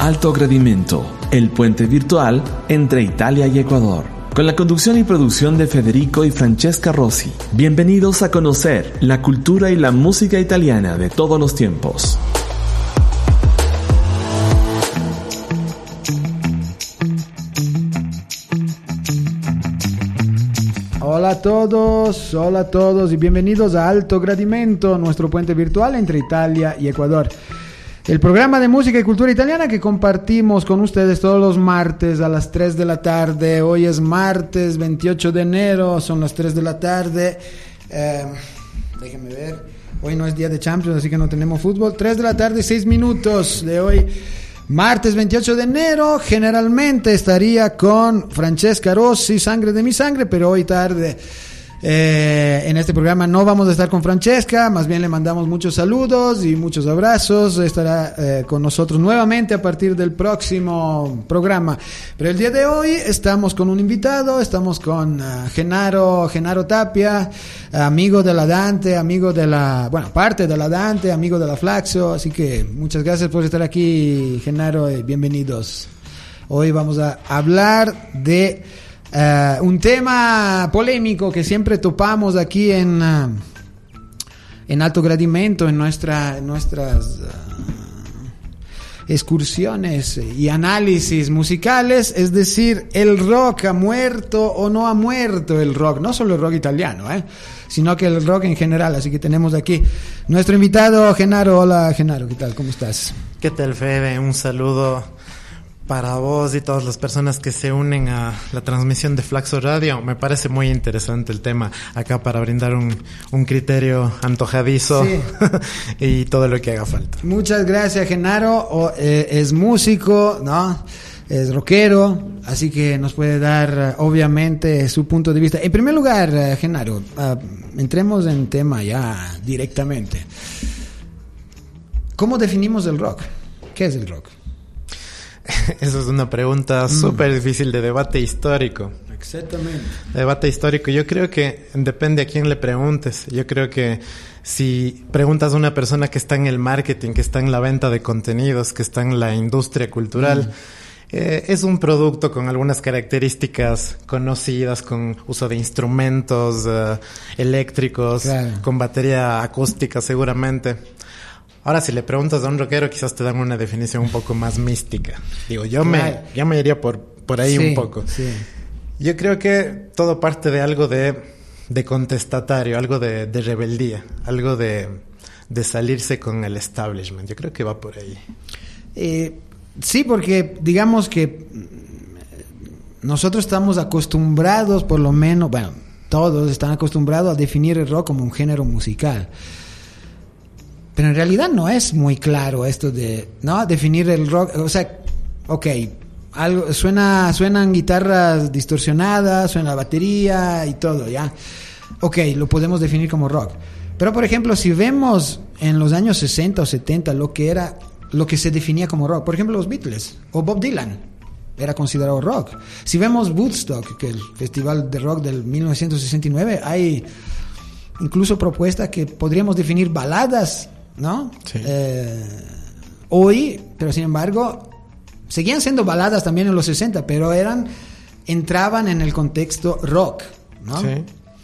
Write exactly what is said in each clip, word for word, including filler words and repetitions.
Alto Gradimento, el puente virtual entre Italia y Ecuador. Con la conducción y producción de Federico y Francesca Rossi. Bienvenidos a conocer la cultura y la música italiana de todos los tiempos. Hola a todos, hola a todos y bienvenidos a Alto Gradimento, nuestro puente virtual entre Italia y Ecuador. El programa de música y cultura italiana que compartimos con ustedes todos los martes a las tres de la tarde. Hoy es martes veintiocho de enero, son las tres de la tarde. Eh, déjenme ver, hoy no es día de Champions, así que no tenemos fútbol. tres de la tarde, seis minutos de hoy. Martes veintiocho de enero, generalmente estaría con Francesca Rossi, Sangre de mi sangre, pero hoy tarde eh, en este programa no vamos a estar con Francesca, más bien le mandamos muchos saludos y muchos abrazos. Estará eh, con nosotros nuevamente a partir del próximo programa. Pero el día de hoy estamos con un invitado, estamos con uh, Genaro, Genaro Tapia, amigo de la Dante, amigo de la, bueno, parte de la Dante, amigo de la Flaxo, así que muchas gracias por estar aquí, Genaro, y bienvenidos. Hoy vamos a hablar de uh, un tema polémico que siempre topamos aquí en, uh, en Alto Gradimento, en, nuestra, en nuestras uh, excursiones y análisis musicales, es decir, el rock ha muerto o no ha muerto el rock, no solo el rock italiano, ¿eh? sino que el rock en general. Así que tenemos aquí nuestro invitado Genaro. Hola Genaro, ¿qué tal? ¿Cómo estás? ¿Qué tal, Fede? Un saludo para vos y todas las personas que se unen a la transmisión de Flaxo Radio. Me parece muy interesante el tema acá para brindar un, un criterio antojadizo, sí. y todo lo que haga falta. Muchas gracias, Genaro. O, eh, es músico, ¿no? Es rockero, así que nos puede dar obviamente su punto de vista. En primer lugar, Genaro, uh, entremos en tema ya directamente. ¿Cómo definimos el rock? ¿Qué es el rock? Esa es una pregunta súper mm. difícil, de debate histórico. Exactamente. Debate histórico. Yo creo que depende a quién le preguntes. Yo creo que si preguntas a una persona que está en el marketing, que está en la venta de contenidos, que está en la industria cultural, mm. Eh, es un producto con algunas características conocidas, con uso de instrumentos uh, eléctricos, claro. con batería acústica seguramente. Ahora, si le preguntas a un rockero, quizás te dan una definición un poco más mística. Digo, yo claro. me, yo me iría por, por ahí sí, un poco. Sí. Yo creo que todo parte de algo de, de contestatario, algo de, de rebeldía, algo de, de salirse con el establishment. Yo creo que va por ahí. Eh... Sí, porque digamos que nosotros estamos acostumbrados, por lo menos, bueno, todos están acostumbrados a definir el rock como un género musical. Pero en realidad no es muy claro esto de, ¿no? Definir el rock, o sea, ok, algo, suena, suenan guitarras distorsionadas, suena la batería y todo, ¿ya? Ok, lo podemos definir como rock. Pero, por ejemplo, si vemos en los años sesenta o setenta lo que era, lo que se definía como rock, por ejemplo los Beatles o Bob Dylan era considerado rock. Si vemos Woodstock, que es el festival de rock del mil novecientos sesenta y nueve, hay incluso propuestas que podríamos definir baladas, ¿no? Sí. Eh, hoy, pero sin embargo seguían siendo baladas también en los sesenta, pero eran entraban en el contexto rock, ¿no? Sí.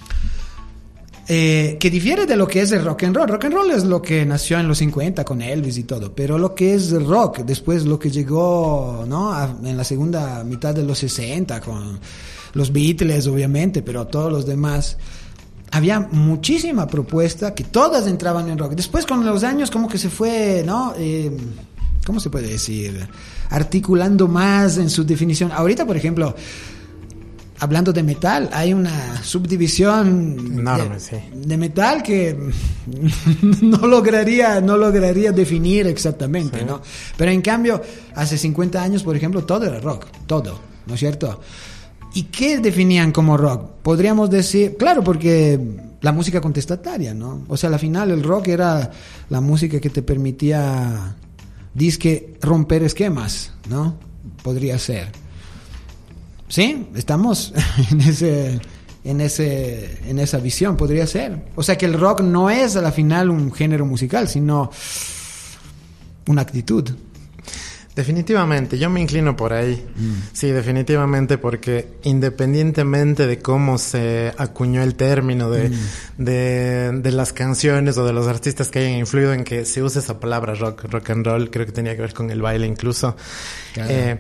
Eh, que difiere de lo que es el rock and roll. Rock and roll es lo que nació en los cincuenta con Elvis y todo, pero lo que es rock, después lo que llegó, ¿no? A, en la segunda mitad de los sesenta con los Beatles, obviamente, pero todos los demás, había muchísima propuesta que todas entraban en rock. Después con los años como que se fue, ¿no? Eh, ¿cómo se puede decir? Articulando más en su definición. Ahorita, por ejemplo, hablando de metal, hay una subdivisión enorme, de, sí. de metal que no lograría, no lograría definir exactamente, sí. ¿no? Pero en cambio, hace cincuenta años, por ejemplo, todo era rock, todo, ¿no es cierto? ¿Y qué definían como rock? Podríamos decir, claro, porque la música contestataria, ¿no? O sea, al final el rock era la música que te permitía, disque, romper esquemas, ¿no? Podría ser. Sí, estamos en ese, en ese, en esa visión, podría ser. O sea que el rock no es a la final un género musical, sino una actitud. Definitivamente, yo me inclino por ahí. Mm. Sí, definitivamente, porque independientemente de cómo se acuñó el término de, mm. de, de las canciones o de los artistas que hayan influido en que se use esa palabra rock, rock and roll, creo que tenía que ver con el baile incluso. Claro. Eh,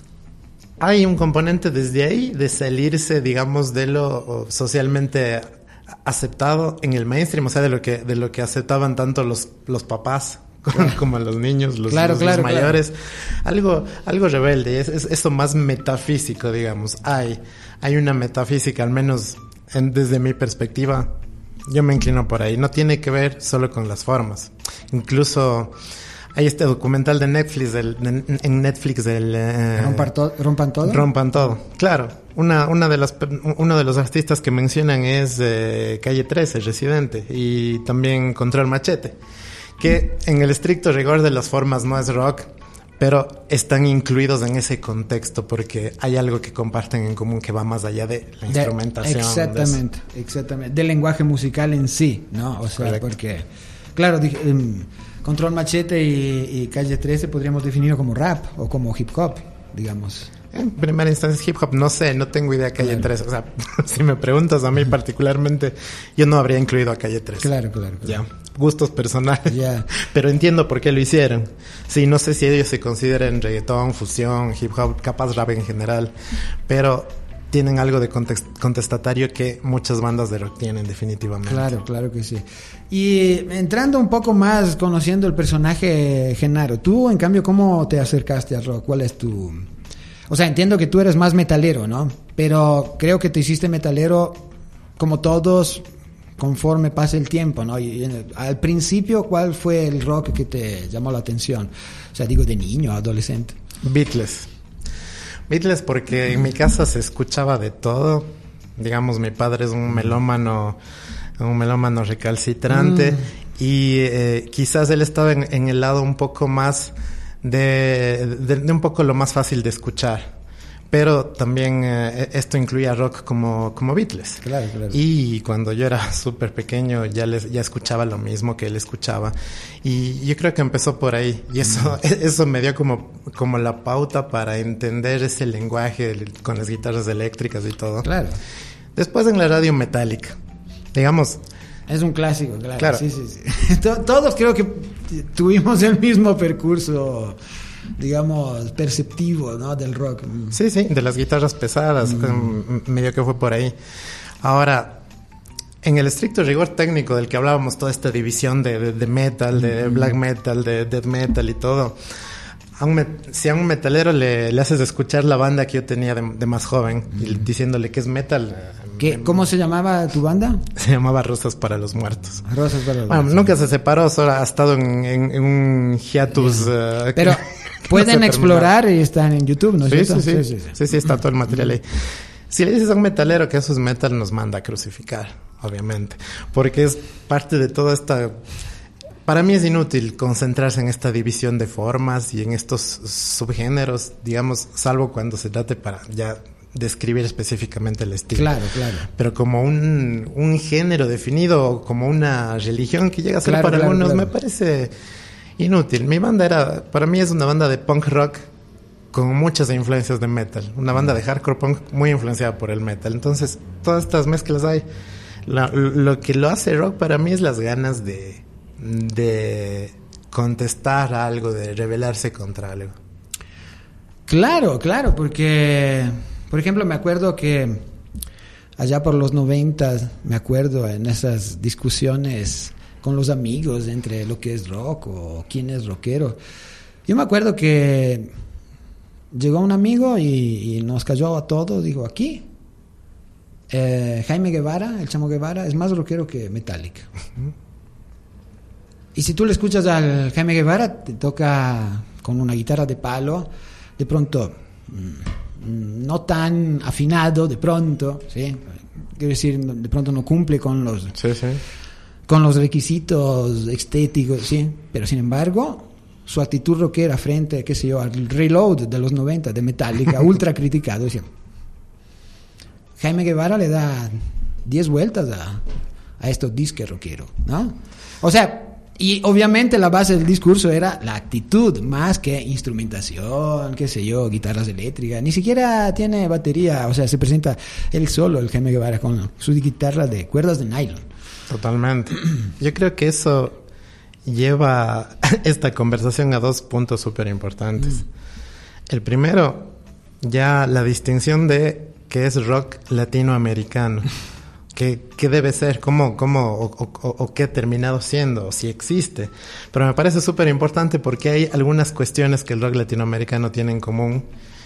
hay un componente desde ahí de salirse, digamos, de lo socialmente aceptado en el mainstream, o sea, de lo que, de lo que aceptaban tanto los, los papás Claro. como los niños, los, claro, los, claro, los mayores, claro. algo, algo rebelde, es, es eso más metafísico, digamos. Hay, hay una metafísica, al menos en, desde mi perspectiva, yo me inclino por ahí. No tiene que ver solo con las formas. Incluso hay este documental de Netflix, del, de, en Netflix del eh, ¿Rompan, to- ¿Rompan todo? Rompan todo, claro. Una, una de las, uno de los artistas que mencionan es eh, Calle trece, Residente, y también Control Machete, que en el estricto rigor de las formas no es rock, pero están incluidos en ese contexto porque hay algo que comparten en común que va más allá de la de, instrumentación. Exactamente, de exactamente. Del lenguaje musical en sí, ¿no? O sea, Correcto. Porque, claro, dije, um, Control Machete y, y Calle trece podríamos definirlo como rap o como hip hop, digamos. En primera instancia hip hop, no sé, no tengo idea de Calle trece. O sea, si me preguntas a mí particularmente, yo no habría incluido a Calle trece. Claro, claro, claro. Ya, gustos personales. Yeah. Pero entiendo por qué lo hicieron. Sí, no sé si ellos se consideran reggaetón, fusión, hip hop, capaz rap en general, pero tienen algo de context- contestatario que muchas bandas de rock tienen definitivamente. Claro, claro que sí. Y entrando un poco más, conociendo el personaje Genaro, tú en cambio, ¿cómo te acercaste al rock? ¿Cuál es tu...? O sea, entiendo que tú eres más metalero, ¿no? Pero creo que te hiciste metalero como todos conforme pasa el tiempo, ¿no? Y, y al principio, ¿cuál fue el rock que te llamó la atención? O sea, digo, de niño, adolescente. Beatles. Beatles porque en mi casa se escuchaba de todo. Digamos, mi padre es un melómano, un melómano recalcitrante. Mm. Y eh, quizás él estaba en, en el lado un poco más... De, de, de un poco lo más fácil de escuchar, pero también eh, esto incluía rock como, como Beatles. Claro, claro. Y cuando yo era súper pequeño ya les, ya escuchaba lo mismo que él escuchaba, y yo creo que empezó por ahí, y eso, mm. eso me dio como, como la pauta para entender ese lenguaje con las guitarras eléctricas y todo. Claro. Después en la radio metálica, digamos... Es un clásico, claro. claro. Sí, sí, sí. Todos creo que tuvimos el mismo percurso, digamos, perceptivo, ¿no? Del rock. Sí, sí, de las guitarras pesadas, mm. medio que fue por ahí. Ahora, en el estricto rigor técnico del que hablábamos, toda esta división de, de, de metal, de mm. black metal, de death metal y todo... A un met- si a un metalero le, le haces escuchar la banda que yo tenía de, de más joven, mm. y diciéndole que es metal... ¿Qué? ¿Cómo se llamaba tu banda? Se llamaba Rosas para los Muertos. Rosas para los bueno, Muertos. Nunca se separó, solo ha estado en, en, en un hiatus... Uh, Pero que pueden no explorar y están en YouTube, ¿no es sí, cierto? Sí sí. Sí, sí, sí. sí, sí, está todo el material ahí. Si le dices a un metalero que eso es metal, nos manda a crucificar, obviamente. Porque es parte de toda esta... Para mí es inútil concentrarse en esta división de formas y en estos subgéneros, digamos, salvo cuando se trate para ya describir específicamente el estilo. Claro, claro. Pero como un, un género definido, como una religión que llega a ser claro, para claro, algunos, claro. me parece inútil. Mi banda era, para mí es una banda de punk rock con muchas influencias de metal. Una banda de hardcore punk muy influenciada por el metal. Entonces, todas estas mezclas hay. La, lo que lo hace rock para mí es las ganas de... de contestar a algo, de rebelarse contra algo. Claro, claro, porque, por ejemplo, me acuerdo que allá por los noventas, me acuerdo en esas discusiones con los amigos entre lo que es rock o quién es rockero. Yo me acuerdo que llegó un amigo y, y nos cayó a todos, dijo, aquí, eh, Jaime Guevara, el Chamo Guevara, es más rockero que Metallica. Y si tú le escuchas al Jaime Guevara, te toca con una guitarra de palo, de pronto, mmm, no tan afinado, de pronto, ¿sí? Quiero decir, de pronto no cumple con los, sí, sí. con los requisitos estéticos, ¿sí? Pero sin embargo, su actitud rockera frente, qué sé yo, al Reload de los noventa de Metallica, ultra criticado, decía, Jaime Guevara le da diez vueltas a, a estos disques rockeros, ¿no? O sea, Y obviamente la base del discurso era la actitud, más que instrumentación, qué sé yo, guitarras eléctricas. Ni siquiera tiene batería, o sea, se presenta él solo, el Jaime Guevara, con su guitarra de cuerdas de nylon. Totalmente. Yo creo que eso lleva esta conversación a dos puntos súper importantes. Mm. El primero, ya la distinción de qué es rock latinoamericano. ¿Qué, qué debe ser? ¿Cómo, cómo o, o, o qué ha terminado siendo? O si existe. Pero me parece súper importante porque hay algunas cuestiones que el rock latinoamericano tiene en común,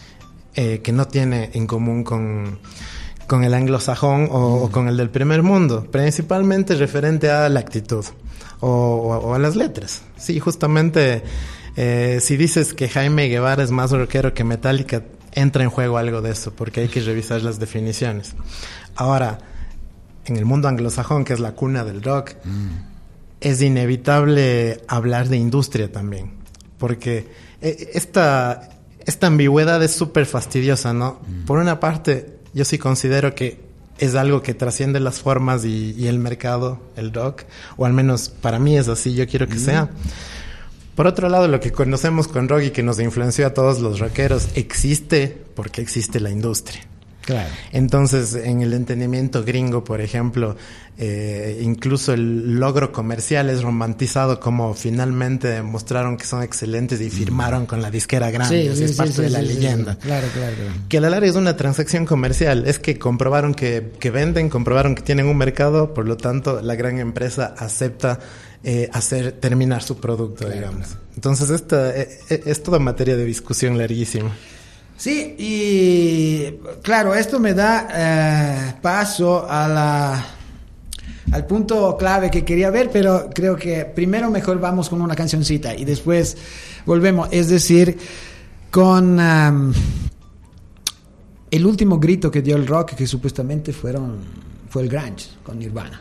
eh, que no tiene en común con, con el anglosajón o, mm. o con el del primer mundo. Principalmente referente a la actitud o, o, o a las letras. Sí, justamente, eh, si dices que Jaime Guevara es más rockero que Metallica, entra en juego algo de eso, porque hay que revisar las definiciones. Ahora, en el mundo anglosajón, que es la cuna del rock, mm. es inevitable hablar de industria también, porque esta, esta ambigüedad es súper fastidiosa, ¿no? Mm. Por una parte, yo sí considero que es algo que trasciende las formas y, y el mercado, el rock, o al menos para mí es así, yo quiero que mm. sea. Por otro lado, lo que conocemos con rock y que nos influenció a todos los rockeros existe porque existe la industria. Claro. Entonces, en el entendimiento gringo, por ejemplo, eh, incluso el logro comercial es romantizado como finalmente demostraron que son excelentes y firmaron con la disquera grande. Sí, o sea, sí, es parte sí, de sí, la sí, leyenda. Sí, sí. Claro, claro, claro. Que a la larga es una transacción comercial. Es que comprobaron que, que venden, comprobaron que tienen un mercado, por lo tanto, la gran empresa acepta eh, hacer terminar su producto, claro, digamos. Claro. Entonces, esta eh, es toda materia de discusión larguísima. Sí, y claro, esto me da eh, paso a la, al punto clave que quería ver, pero creo que primero mejor vamos con una cancioncita y después volvemos. Es decir, con um, el último grito que dio el rock, que supuestamente fueron fue el grunge con Nirvana.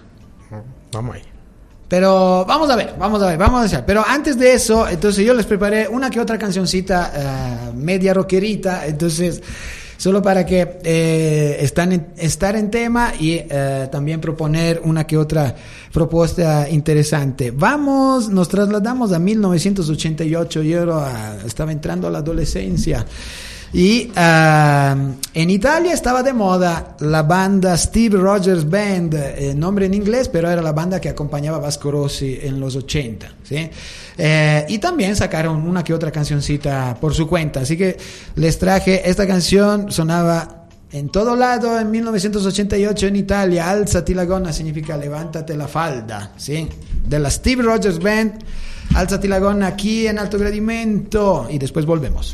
Vamos ahí. Pero vamos a ver, vamos a ver, vamos a hacer. Pero antes de eso, entonces yo les preparé una que otra cancioncita uh, media rockerita. Entonces, solo para que eh, están en, estar en tema y uh, también proponer una que otra propuesta interesante. Vamos, nos trasladamos a mil novecientos ochenta y ocho. Yo uh, estaba entrando a la adolescencia. Y uh, en Italia estaba de moda la banda Steve Rogers Band, eh, nombre en inglés, pero era la banda que acompañaba a Vasco Rossi en los ochenta, ¿sí? Eh, y también sacaron una que otra cancioncita por su cuenta, así que les traje esta canción. Sonaba en todo lado en mil novecientos ochenta y ocho en Italia. Alzati la gonna significa levántate la falda, ¿sí? De la Steve Rogers Band, Alzati la gonna, aquí en Alto Gradimento, y después volvemos.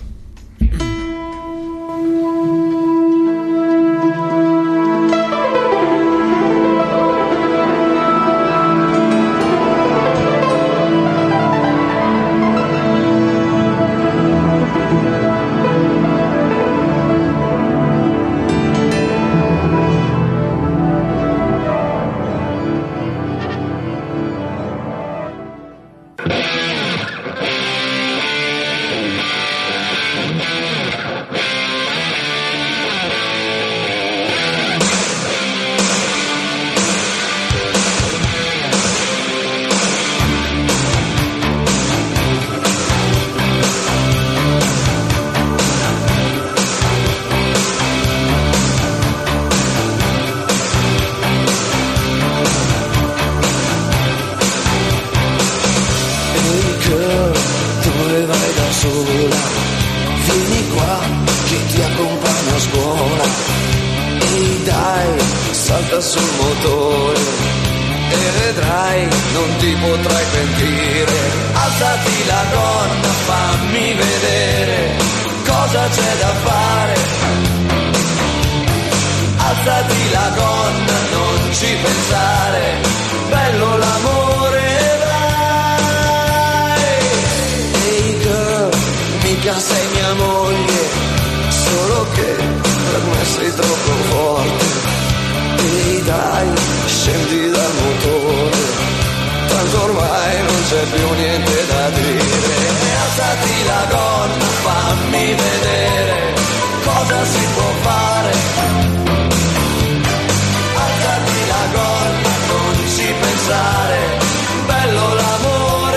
Bello l'amore,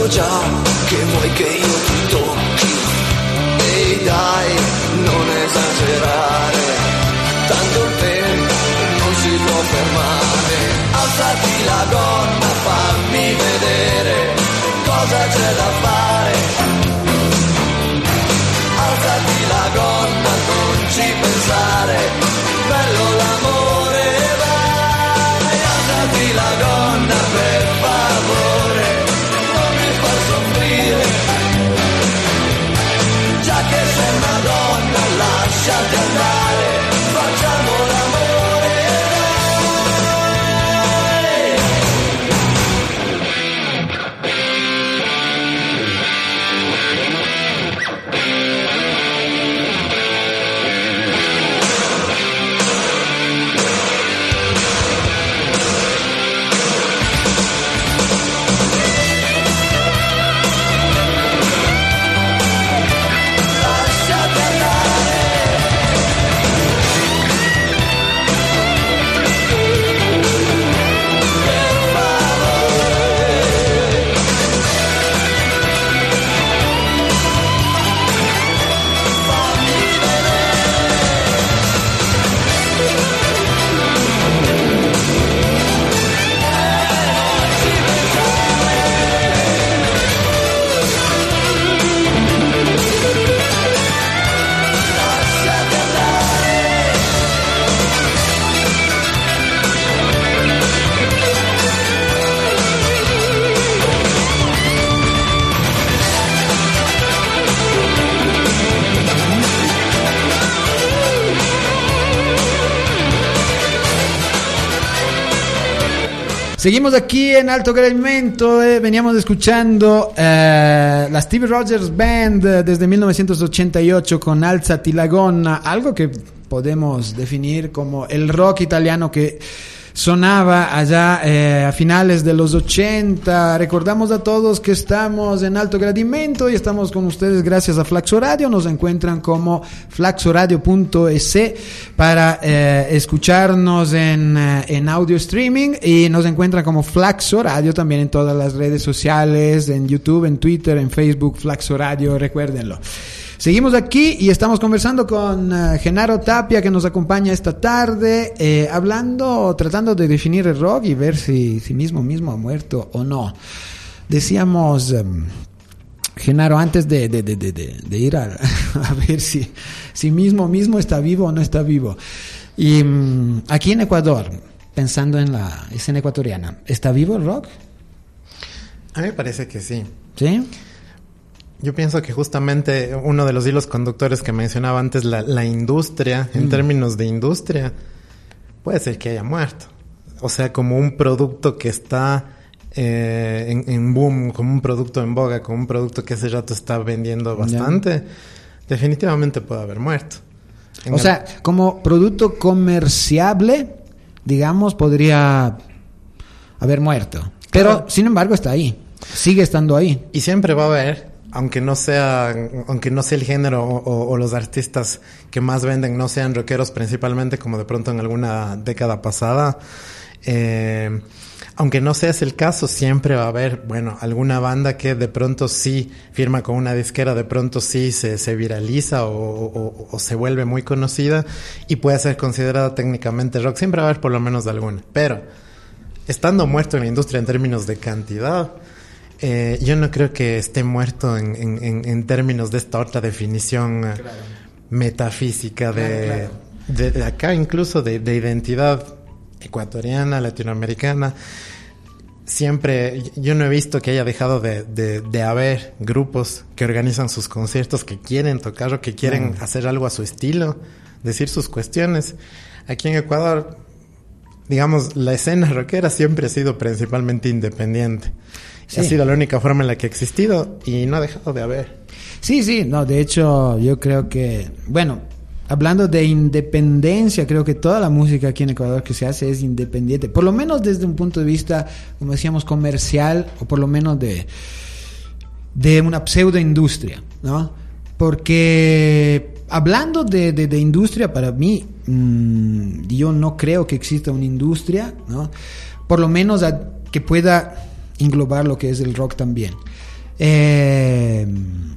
so già che vuoi che io ti tocchi. Ehi dai, non esagerare, tanto il vento non si può fermare. Alzati la gonna, fammi vedere cosa c'è da fare. Alzati la gonna, non ci pensare, bello l'amore, vai. Alzati la gonna, per favore, non mi far soffrire. Già che sei una donna, lasciati andare, facciamo l'amore, Seguimos aquí en Alto Gradimento, eh, veníamos escuchando eh, la Stevie Rogers Band eh, desde mil novecientos ochenta y ocho con Alzati la gonna, algo que podemos definir como el rock italiano que sonaba allá eh, a finales de los ochenta. Recordamos a todos que estamos en Alto Gradimento y estamos con ustedes gracias a Flaxo Radio. Nos encuentran como flaxoradio punto es para eh, escucharnos en, eh, en audio streaming, y nos encuentran como Flaxo Radio también en todas las redes sociales, en YouTube, en Twitter, en Facebook, Flaxo Radio, recuérdenlo. Seguimos aquí y estamos conversando con uh, Genaro Tapia, que nos acompaña esta tarde, eh, hablando, tratando de definir el rock y ver si, si mismo mismo ha muerto o no. Decíamos, um, Genaro, antes de, de, de, de, de ir a, a ver si, si mismo mismo está vivo o no está vivo. Y um, aquí en Ecuador, pensando en la escena ecuatoriana, ¿está vivo el rock? A mí me parece que sí. ¿Sí? Yo pienso que justamente uno de los hilos conductores que mencionaba antes, la, la industria, en mm. términos de industria, puede ser que haya muerto. O sea, como un producto que está eh, en, en boom, como un producto en boga, como un producto que hace rato está vendiendo bastante, yeah. definitivamente puede haber muerto. En o el... sea, como producto comerciable, digamos, podría haber muerto. Pero, claro, sin embargo, está ahí. Sigue estando ahí. Y siempre va a haber... Aunque no sea, aunque no sea el género o, o los artistas que más venden no sean rockeros principalmente, como de pronto en alguna década pasada, eh, aunque no sea ese el caso, siempre va a haber, bueno, alguna banda que de pronto sí firma con una disquera, de pronto sí se, se viraliza o, o, o se vuelve muy conocida y puede ser considerada técnicamente rock. Siempre va a haber por lo menos alguna. Pero, estando muerto en la industria en términos de cantidad, Eh, yo no creo que esté muerto en, en, en términos de esta otra definición claro. metafísica de, claro, claro. de, de acá, incluso de, de identidad ecuatoriana, latinoamericana. Siempre, yo no he visto que haya dejado de, de, de haber grupos que organizan sus conciertos, que quieren tocar o que quieren claro. hacer algo a su estilo, decir sus cuestiones. Aquí en Ecuador, digamos, la escena rockera siempre ha sido principalmente independiente. Sí. Ha sido la única forma en la que ha existido y no ha dejado de haber. Sí, sí, no, de hecho yo creo que, bueno, hablando de independencia, creo que toda la música aquí en Ecuador que se hace es independiente, por lo menos desde un punto de vista, como decíamos, comercial, o por lo menos de, de una pseudoindustria, ¿no? Porque hablando de, de, de industria, para mí, mmm, yo no creo que exista una industria, ¿no? Por lo menos a, que pueda englobar lo que es el rock también. Eh,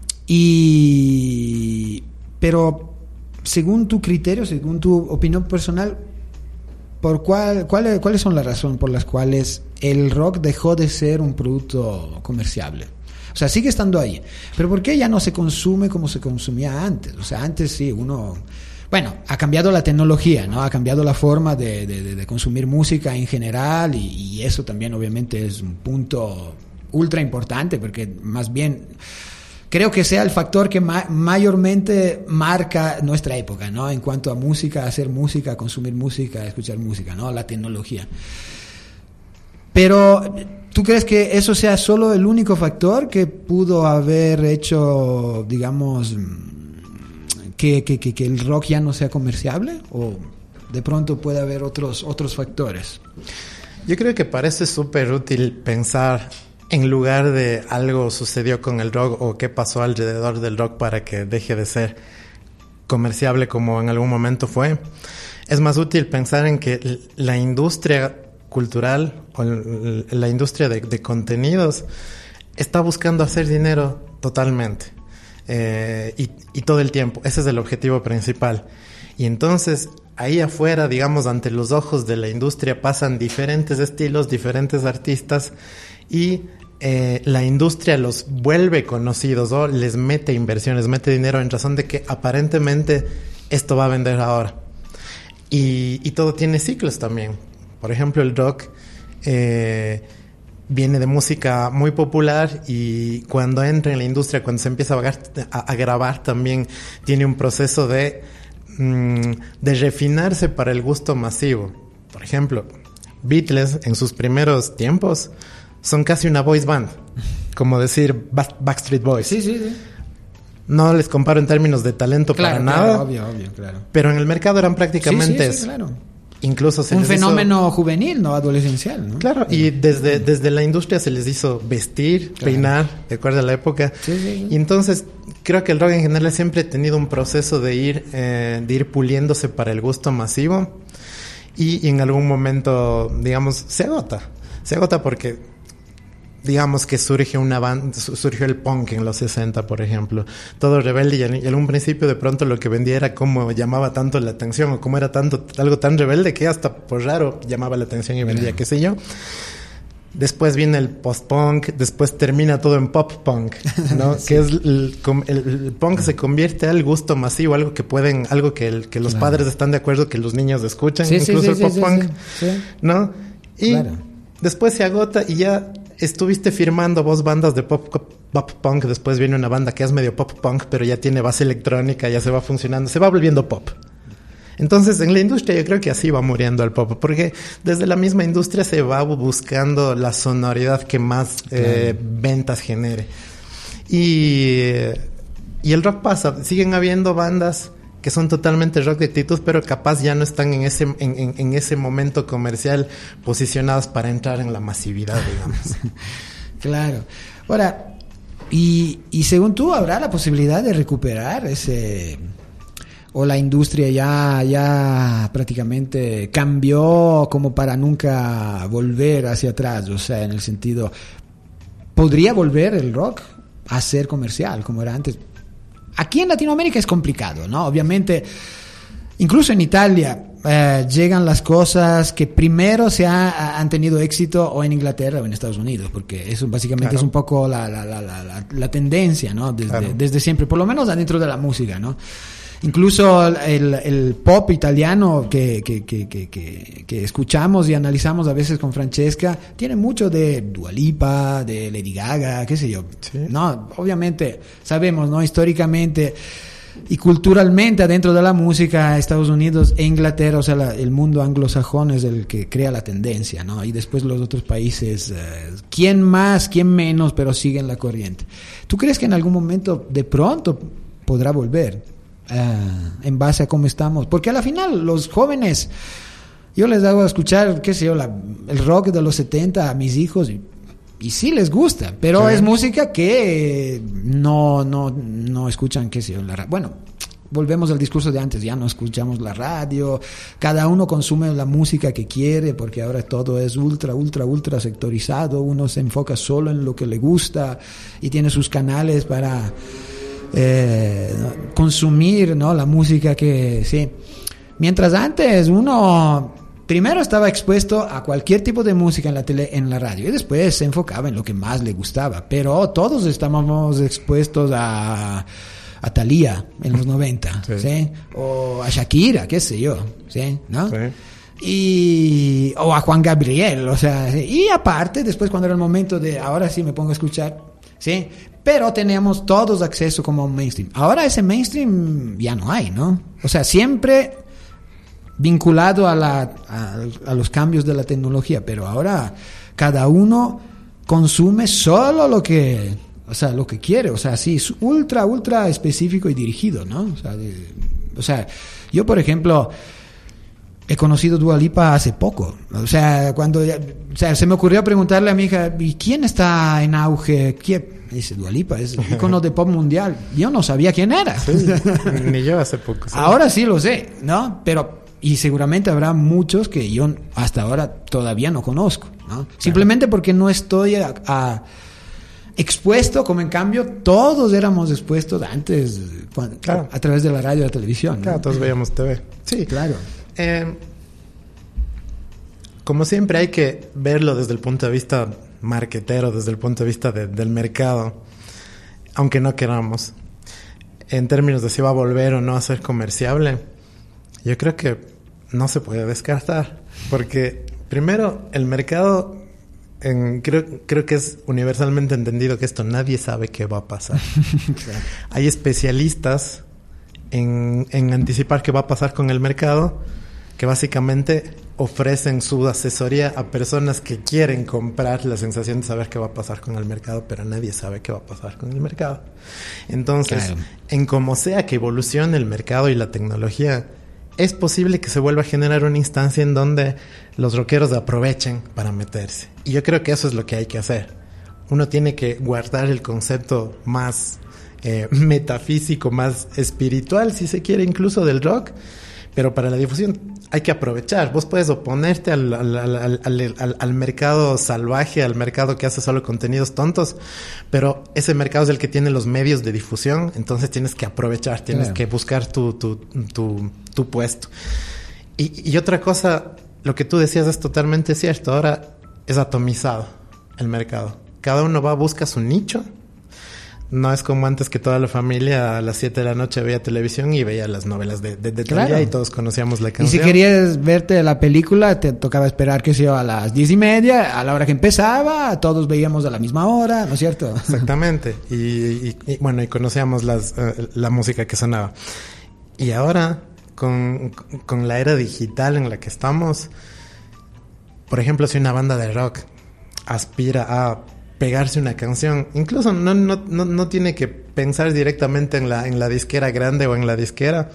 y pero según tu criterio, según tu opinión personal, ¿por cuál, cuál, cuáles son las razones por las cuales el rock dejó de ser un producto comerciable? O sea, sigue estando ahí, pero ¿por qué ya no se consume como se consumía antes? O sea, antes sí, uno... Bueno, ha cambiado la tecnología, ¿no? Ha cambiado la forma de, de, de consumir música en general y, y eso también obviamente es un punto ultra importante porque más bien creo que sea el factor que ma- mayormente marca nuestra época, ¿no? En cuanto a música, a hacer música, a consumir música, a escuchar música, ¿no? La tecnología. Pero, ¿tú crees que eso sea solo el único factor que pudo haber hecho, digamos... Que, que, que, que el rock ya no sea comerciable o de pronto puede haber otros otros factores? Yo creo que parece súper útil pensar en lugar de algo sucedió con el rock o qué pasó alrededor del rock para que deje de ser comerciable como en algún momento fue. Es más útil pensar en que la industria cultural o la industria de, de contenidos está buscando hacer dinero totalmente. Eh, y, y todo el tiempo, ese es el objetivo principal. Y entonces ahí afuera, digamos, ante los ojos de la industria pasan diferentes estilos, diferentes artistas y eh, la industria los vuelve conocidos o les mete inversiones, mete dinero en razón de que aparentemente esto va a vender ahora. Y, y todo tiene ciclos también. Por ejemplo, el rock eh, viene de música muy popular y cuando entra en la industria, cuando se empieza a, a, a grabar, también tiene un proceso de, mm, de refinarse para el gusto masivo. Por ejemplo, Beatles en sus primeros tiempos son casi una boys band, como decir Backstreet Boys. Sí, sí, sí. No les comparo en términos de talento claro, para claro, nada, obvio, obvio, claro. Pero en el mercado eran prácticamente sí, sí, sí, eso. Claro. Incluso se un les fenómeno hizo... juvenil, no adolescencial, ¿no? Claro, y desde, desde la industria se les hizo vestir, claro, peinar, de acuerdo a la época. Sí, sí, sí. Y entonces creo que el rock en general siempre ha tenido un proceso de ir, eh, de ir puliéndose para el gusto masivo y, y en algún momento, digamos, se agota. Se agota porque... digamos que surge una banda, surgió el punk en los sesenta, por ejemplo, todo rebelde y en un principio de pronto lo que vendía era cómo llamaba tanto la atención o cómo era tanto algo tan rebelde que hasta por raro llamaba la atención y vendía, qué sé yo. Después viene el post-punk, después termina todo en pop-punk, ¿no? Sí. Que es el, el, el punk se convierte al gusto masivo, algo que pueden, algo que, el, que los claro. padres están de acuerdo que los niños escuchan, sí, incluso sí, sí, el pop-punk, sí, sí, sí. ¿no? Y claro. después se agota y ya estuviste firmando vos bandas de pop, pop punk, después viene una banda que es medio pop punk, pero ya tiene base electrónica, ya se va funcionando, se va volviendo pop. Entonces, en la industria yo creo que así va muriendo el pop, porque desde la misma industria se va buscando la sonoridad que más eh, claro. ventas genere. Y, y el rock pasa, siguen habiendo bandas que son totalmente rock de actitud, pero capaz ya no están en ese, en, en, en ese momento comercial posicionadas para entrar en la masividad, digamos. Claro. Ahora, y, y según tú, ¿habrá la posibilidad de recuperar ese... o la industria ya, ya prácticamente cambió como para nunca volver hacia atrás? O sea, en el sentido, ¿podría volver el rock a ser comercial como era antes? Aquí en Latinoamérica es complicado, ¿no? Obviamente, incluso en Italia eh, llegan las cosas que primero se ha, han tenido éxito o en Inglaterra o en Estados Unidos, porque eso básicamente claro. es un poco la, la, la, la, la, la tendencia, ¿no? Desde, claro. desde siempre, por lo menos adentro de la música, ¿no? Incluso el, el pop italiano que, que, que, que, que, que escuchamos y analizamos a veces con Francesca tiene mucho de Dua Lipa, de Lady Gaga, qué sé yo. Sí. No, obviamente sabemos, ¿no? Históricamente y culturalmente adentro de la música, Estados Unidos e Inglaterra, o sea, la, el mundo anglosajón es el que crea la tendencia, ¿no? Y después los otros países, eh, quién más, quién menos, pero siguen la corriente. ¿Tú crees que en algún momento de pronto podrá volver? Uh, en base a cómo estamos, porque a la final los jóvenes, yo les hago escuchar, qué sé yo, la, el rock de los setenta a mis hijos y, y sí les gusta, pero sí. es música que no no no escuchan, qué sé yo, la, bueno, volvemos al discurso de antes, ya no escuchamos la radio, cada uno consume la música que quiere, porque ahora todo es ultra, ultra, ultra sectorizado, uno se enfoca solo en lo que le gusta y tiene sus canales para eh, consumir, ¿no?, la música que, sí. Mientras antes uno primero estaba expuesto a cualquier tipo de música en la tele, en la radio, y después se enfocaba en lo que más le gustaba, pero todos estábamos expuestos a a Thalía en los noventa, sí. ¿sí? O a Shakira, qué sé yo, ¿sí? ¿No? Sí. Y, o a Juan Gabriel, o sea, y aparte, después cuando era el momento de, ahora sí me pongo a escuchar, ¿sí? Pero teníamos todos acceso como a un mainstream. Ahora ese mainstream ya no hay, ¿no? O sea, siempre vinculado a, la, a, a los cambios de la tecnología, pero ahora cada uno consume solo lo que... O sea, lo que quiere, o sea, sí, es ultra, ultra específico y dirigido, ¿no? O sea, de, o sea, yo, por ejemplo, he conocido Dua Lipa hace poco. O sea, cuando, o sea, se me ocurrió preguntarle a mi hija, ¿y quién está en auge? ¿Quién? Me dice, Dua Lipa, es ícono de pop mundial. Yo no sabía quién era. Sí, ni yo hace poco. ¿Sí? Ahora sí lo sé, ¿no? Pero, y seguramente habrá muchos que yo hasta ahora todavía no conozco, ¿no? Simplemente porque no estoy a... a expuesto, como en cambio todos éramos expuestos antes, cuando, claro, a través de la radio y la televisión, ¿no? Claro, todos veíamos T V. Sí, claro. Eh, como siempre hay que verlo desde el punto de vista marketero, desde el punto de vista de, del mercado, aunque no queramos. En términos de si va a volver o no a ser comerciable, yo creo que no se puede descartar, porque primero el mercado... En, creo, creo que es universalmente entendido que esto nadie sabe qué va a pasar. Claro. Hay especialistas en, en anticipar qué va a pasar con el mercado, que básicamente ofrecen su asesoría a personas que quieren comprar la sensación de saber qué va a pasar con el mercado, pero nadie sabe qué va a pasar con el mercado. Entonces, claro, en como sea que evolucione el mercado y la tecnología, es posible que se vuelva a generar una instancia en donde los rockeros aprovechen para meterse. Y yo creo que eso es lo que hay que hacer. Uno tiene que guardar el concepto más eh, metafísico, más espiritual, si se quiere, incluso del rock. Pero para la difusión hay que aprovechar. Vos puedes oponerte al, al, al, al, al, al mercado salvaje, al mercado que hace solo contenidos tontos, pero ese mercado es el que tiene los medios de difusión, entonces tienes que aprovechar, tienes claro. que buscar tu, tu, tu, tu puesto. Y, y otra cosa, lo que tú decías es totalmente cierto. Ahora es atomizado el mercado. Cada uno va, busca su nicho. No es como antes que toda la familia a las siete de la noche veía televisión y veía las novelas de, de, de claro. Thalía y todos conocíamos la canción. Y si querías verte la película, te tocaba esperar que sea a las diez y media, a la hora que empezaba, todos veíamos a la misma hora, ¿no es cierto? Exactamente. Y, y, y bueno, y conocíamos las, uh, la música que sonaba. Y ahora, con, con la era digital en la que estamos, por ejemplo, si una banda de rock aspira a pegarse una canción, incluso no, no, no, no tiene que pensar directamente en la, en la disquera grande o en la disquera.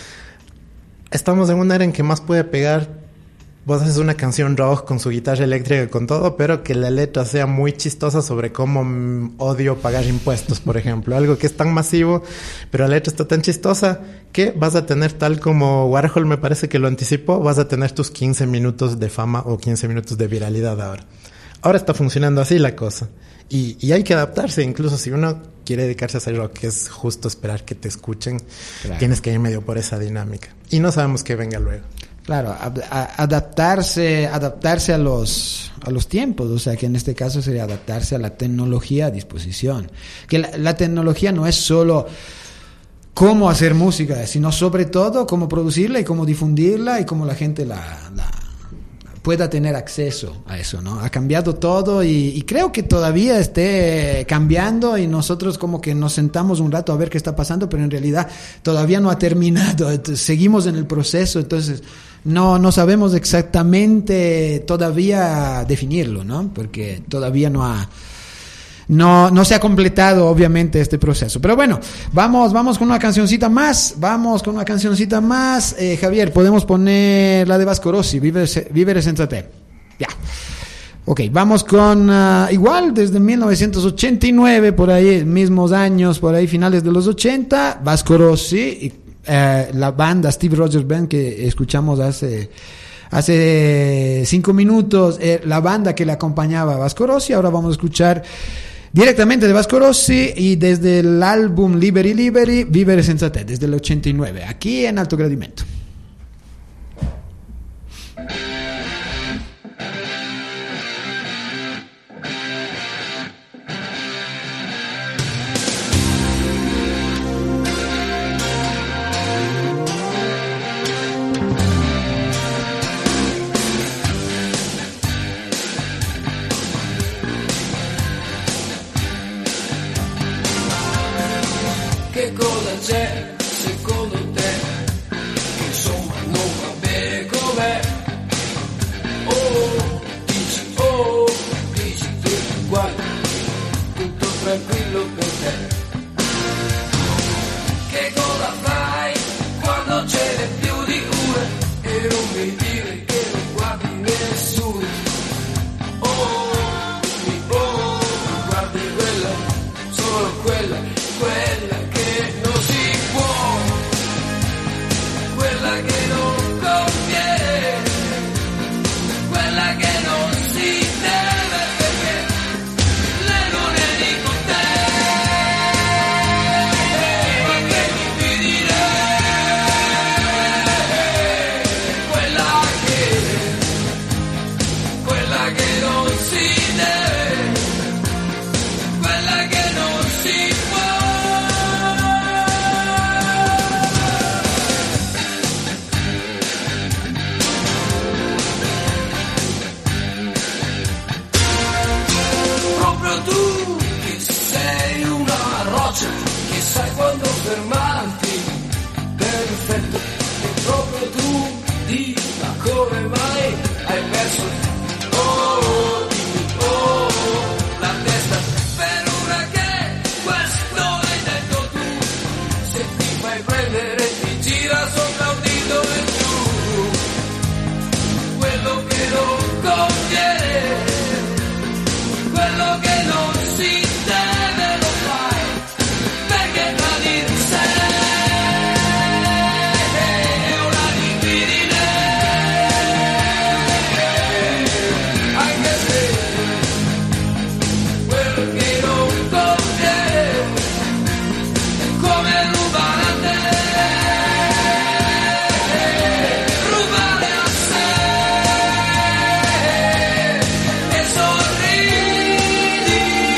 Estamos en una era en que más puede pegar. Vos haces una canción rock con su guitarra eléctrica, con todo, pero que la letra sea muy chistosa sobre cómo mm, odio pagar impuestos, por ejemplo. Algo que es tan masivo, pero la letra está tan chistosa que vas a tener, tal como Warhol me parece que lo anticipó, vas a tener tus quince minutos de fama o quince minutos de viralidad ahora. Ahora está funcionando así la cosa. Y, y hay que adaptarse. Incluso si uno quiere dedicarse a hacer rock, que es justo esperar que te escuchen, claro. tienes que ir medio por esa dinámica. Y no sabemos qué venga luego. Claro, a, a, adaptarse, adaptarse a los, a los tiempos. O sea, que en este caso sería adaptarse a la tecnología a disposición. Que la, la tecnología no es solo cómo hacer música, sino sobre todo cómo producirla y cómo difundirla y cómo la gente la... la pueda tener acceso a eso, ¿no? Ha cambiado todo y, y creo que todavía esté cambiando y nosotros como que nos sentamos un rato a ver qué está pasando, pero en realidad todavía no ha terminado. Entonces, seguimos en el proceso, entonces no, no sabemos exactamente todavía definirlo, ¿no? Porque todavía no ha... No, no se ha completado obviamente este proceso. Pero bueno, vamos, vamos con una cancioncita más. Vamos con una cancioncita más. Eh, Javier, podemos poner la de Vasco Rossi, Vivere, Vivere senza te. Ya. Ok, vamos con uh, igual desde mil novecientos ochenta y nueve, por ahí, mismos años, por ahí finales de los ochenta, Vasco Rossi. Y eh, la banda Steve Rogers Band que escuchamos hace hace cinco minutos, eh, la banda que le acompañaba a Vasco Rossi. Ahora vamos a escuchar directamente de Vasco Rossi y desde el álbum Liberi Liberi, Vivere senza te, desde el ochenta y nueve, aquí en Alto Gradimento. Che cosa c'è secondo te? Che insomma non va bene com'è. Oh, dici, oh, dici tutto uguale, tutto tranquillo per te. Che cosa fai quando ce n'è più di una e non mi dire che non guardi nessuno? Oh, mi, oh, guardi quella, solo quella, quella quella che non conviene, quella che non si deve, perché lei non è lì con te, ma che mi fidi lei, quella che, quella che non si deve, quella che non si può. Tu che sei una roccia, che sai quando fermarti, perfetto, e proprio tu dica come mai hai perso, oh, dimmi, oh, la testa per una che questo hai detto tu, se ti fai prendere ti gira sopra un dito e giù, quello che non conviene, quello che non si deve lo fai, perché tradire sei è una libidine, anche se quello che non conviene è come rubare a te, rubare a sé e sorridere.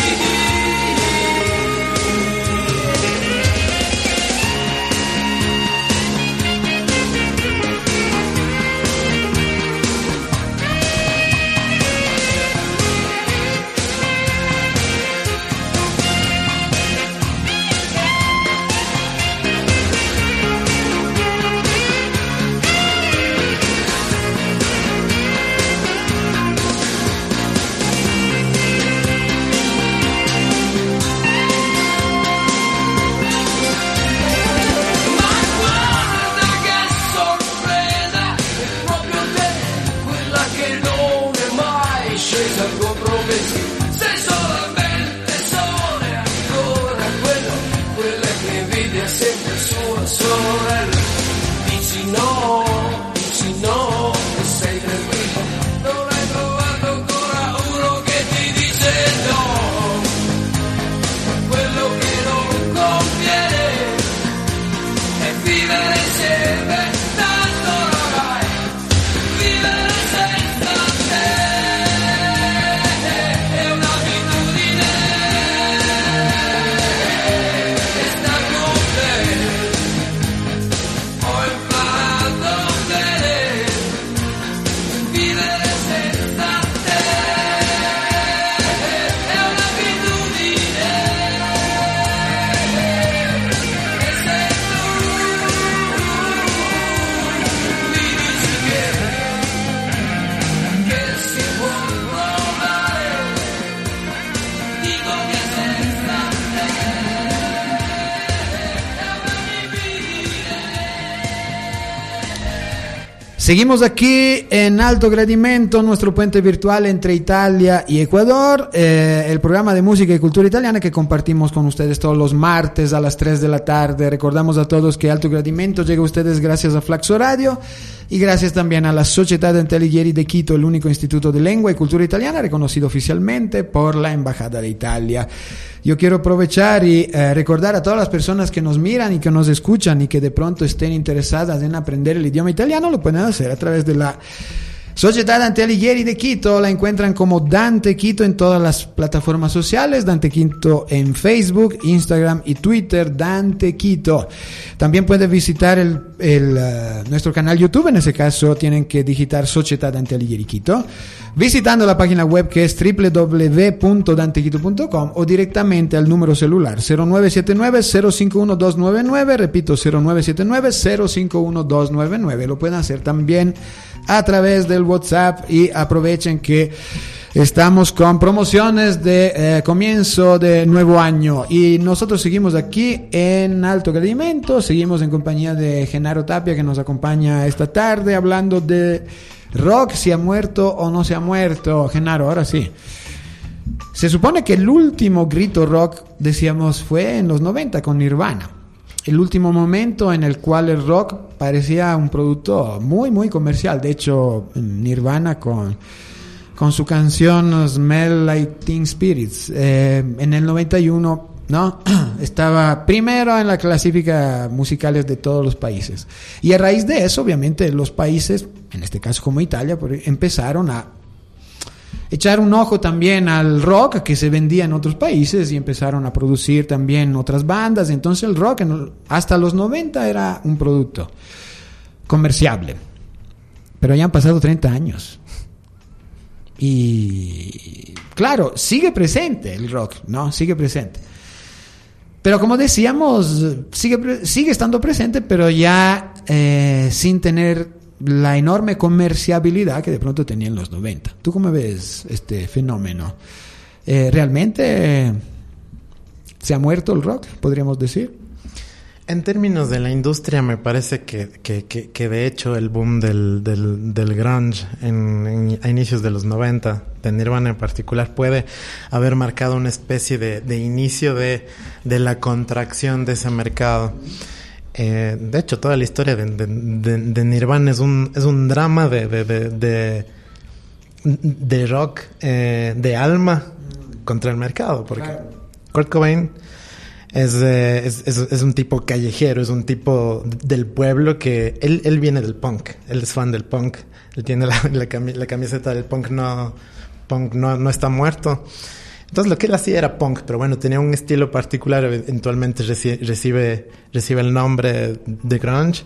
Ma guarda che sorpresa, è proprio te, quella che non è mai scesa al compromesso, sei solamente sole ancora quella, quella che invidia sempre sua sorella, dici no, dici no, e sei tranquilla, non hai trovato ancora uno che ti dice no, quello che non conviene è vivere insieme, tanto oramai, vivere senza te. Seguimos aquí en Alto Gradimento, nuestro puente virtual entre Italia y Ecuador, eh, el programa de música y cultura italiana que compartimos con ustedes todos los martes a las tres de la tarde. Recordamos a todos que Alto Gradimento llega a ustedes gracias a Flaxo Radio y gracias también a la Società Dante Alighieri de Quito, el único instituto de lengua y cultura italiana reconocido oficialmente por la Embajada de Italia. Yo quiero aprovechar y eh, recordar a todas las personas que nos miran y que nos escuchan y que de pronto estén interesadas en aprender el idioma italiano, lo pueden hacer a través de la Società Dante Alighieri de Quito. La encuentran como Dante Quito en todas las plataformas sociales, Dante Quito en Facebook, Instagram y Twitter, Dante Quito. También pueden visitar el, el, uh, nuestro canal YouTube, en ese caso tienen que digitar Società Dante Alighieri Quito, visitando la página web que es doble u doble u doble u punto dante quito punto com o directamente al número celular cero nueve siete nueve cero cinco uno dos nueve nueve, repito cero nueve siete nueve cero cinco uno dos nueve nueve. Lo pueden hacer también a través del WhatsApp y aprovechen que estamos con promociones de eh, comienzo de nuevo año y nosotros seguimos aquí en Alto Gradimento, seguimos en compañía de Genaro Tapia que nos acompaña esta tarde hablando de rock, si ha muerto o no se ha muerto. Genaro, ahora sí. Se supone que el último grito rock, decíamos, fue en los noventa con Nirvana. El último momento en el cual el rock parecía un producto muy, muy comercial. De hecho, Nirvana con, con su canción Smell Like Teen Spirits, eh, en el noventa y uno, ¿no? Estaba primero en la clasifica musicales de todos los países. Y a raíz de eso, obviamente, los países, en este caso como Italia, empezaron a echar un ojo también al rock que se vendía en otros países y empezaron a producir también otras bandas. Entonces el rock en, hasta los noventa era un producto comerciable, pero ya han pasado treinta años y claro, sigue presente el rock, ¿no? Sigue presente, pero como decíamos, sigue, sigue estando presente, pero ya eh, sin tener la enorme comerciabilidad que de pronto tenía en los noventa. ¿Tú cómo ves este fenómeno? Eh, ¿Realmente eh, se ha muerto el rock, podríamos decir? En términos de la industria, me parece que, que, que, que de hecho el boom del, del, del grunge en, en, a inicios de los noventa, de Nirvana en particular, puede haber marcado una especie de, de inicio de, de la contracción de ese mercado. Eh, de hecho, toda la historia de, de, de, de Nirvana es un, es un drama de, de, de, de, de rock, eh, de alma contra el mercado, porque claro, Kurt Cobain es, eh, es, es, es un tipo callejero, es un tipo del pueblo que él, él viene del punk, él es fan del punk, él tiene la, la, cami- la camiseta del punk, no, punk no, no está muerto. Entonces lo que él hacía era punk, pero bueno, tenía un estilo particular, eventualmente reci- recibe, recibe el nombre de grunge.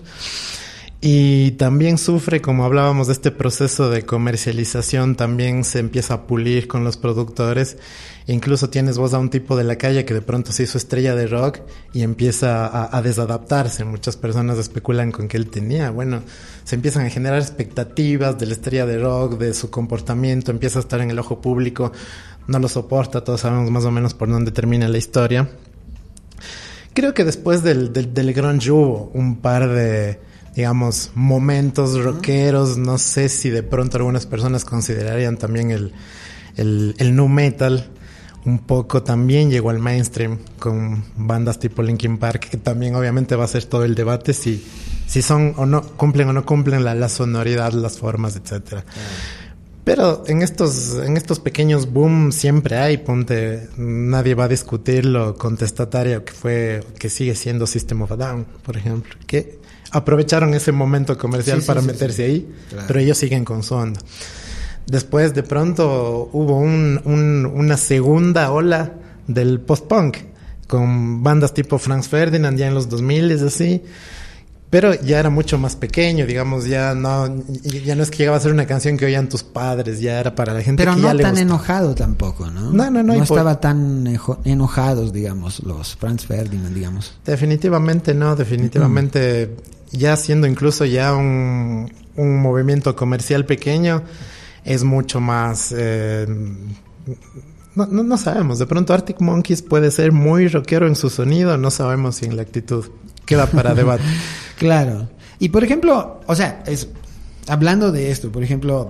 Y también sufre, como hablábamos, de este proceso de comercialización, también se empieza a pulir con los productores. Incluso tienes vos a un tipo de la calle que de pronto se hizo estrella de rock y empieza a, a desadaptarse. Muchas personas especulan con que él tenía, bueno, se empiezan a generar expectativas de la estrella de rock, de su comportamiento, empieza a estar en el ojo público, no lo soporta, todos sabemos más o menos por dónde termina la historia. Creo que después del, del, del grunge hubo un par de, digamos, momentos rockeros. No sé si de pronto algunas personas considerarían también el, el, el nu metal. Un poco también llegó al mainstream con bandas tipo Linkin Park, que también obviamente va a ser todo el debate si, si son o no, cumplen o no cumplen la, la sonoridad, las formas, etcétera. Mm. Pero en estos, en estos pequeños boom siempre hay, ponte, nadie va a discutir lo contestatario que fue, que sigue siendo System of a Down, por ejemplo, que aprovecharon ese momento comercial sí, sí, para sí, meterse sí. ahí, claro. Pero ellos siguen con su onda. Después de pronto hubo un, un, una segunda ola del post-punk con bandas tipo Franz Ferdinand ya en los dos mil, es así. Pero ya era mucho más pequeño, digamos, ya no, ya no es que llegaba a ser una canción que oían tus padres, ya era para la gente pero que no ya le tan gusta. Enojado tampoco, ¿no? No, no, no. No estaba por... tan enojados, digamos, los Franz Ferdinand, digamos. Definitivamente no, definitivamente mm. ya siendo incluso ya un, un movimiento comercial pequeño, es mucho más... Eh, no, no, no sabemos, de pronto Arctic Monkeys puede ser muy rockero en su sonido, no sabemos si en la actitud. Queda para debate. Claro. Y por ejemplo, o sea, es hablando de esto, por ejemplo,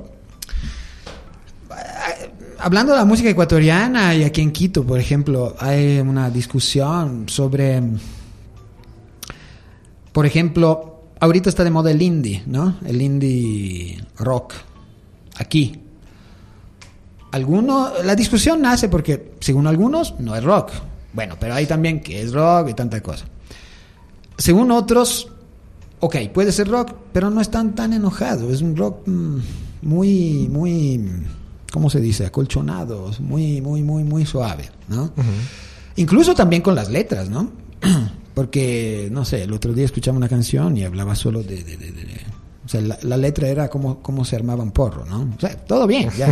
hablando de la música ecuatoriana, y aquí en Quito, por ejemplo, hay una discusión sobre, por ejemplo, ahorita está de moda el indie, ¿no? El indie rock, aquí. Alguno, la discusión nace porque, según algunos, no es rock. Bueno, pero hay también que es rock y tanta cosa. Según otros, ok, puede ser rock, pero no están tan enojados. Es un rock mmm, muy, muy, ¿cómo se dice? Acolchonado, muy, muy, muy, muy suave, ¿no? Uh-huh. Incluso también con las letras, ¿no? Porque, no sé, el otro día escuchaba una canción y hablaba solo de... de, de, de o sea, la, la letra era como, como se armaba un porro, ¿no? O sea, todo bien, ya.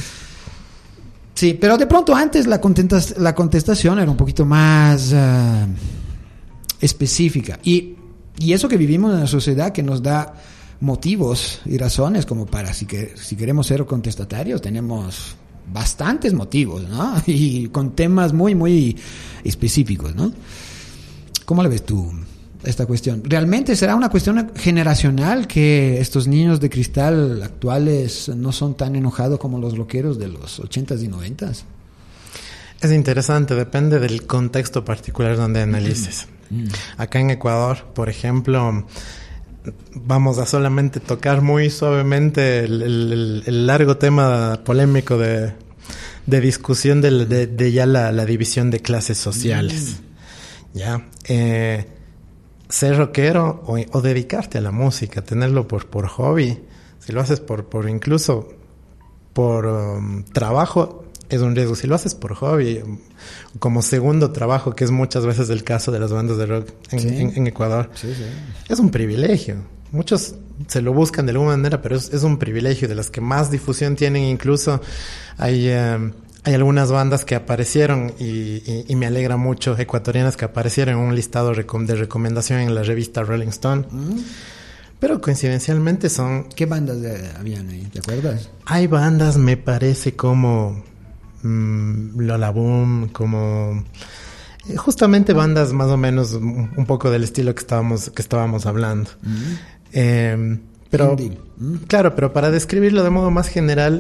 Sí, pero de pronto antes la, contestas, la contestación era un poquito más uh, específica. Y, y eso que vivimos en una sociedad que nos da motivos y razones como para, si, que, si queremos ser contestatarios, tenemos bastantes motivos, ¿no? Y con temas muy, muy específicos, ¿no? ¿Cómo le ves tú esta cuestión? ¿Realmente será una cuestión generacional que estos niños de cristal actuales no son tan enojados como los rockeros de los ochentas y noventas? Es interesante, depende del contexto particular donde analices. Mm. Acá en Ecuador, por ejemplo, vamos a solamente tocar muy suavemente el, el, el largo tema polémico de, de discusión de, de, de ya la, la división de clases sociales. Mm. Ya, eh... ser rockero o, o dedicarte a la música, tenerlo por, por hobby, si lo haces por, por incluso por um, trabajo, es un riesgo. Si lo haces por hobby, como segundo trabajo, que es muchas veces el caso de las bandas de rock en, sí. en, en Ecuador, sí, sí. es un privilegio. Muchos se lo buscan de alguna manera, pero es, es un privilegio de las que más difusión tienen. Incluso hay... Um, Hay algunas bandas que aparecieron y, y, y me alegra mucho, ecuatorianas que aparecieron en un listado recom- de recomendación en la revista Rolling Stone. Mm. Pero coincidencialmente son... ¿Qué bandas de, habían ahí? ¿Te acuerdas? Hay bandas, me parece, como mmm, Lola Boom, como... Eh, justamente bandas más o menos un, un poco del estilo que estábamos, que estábamos hablando. Mm. Eh, pero, mm. claro, pero para describirlo de modo más general...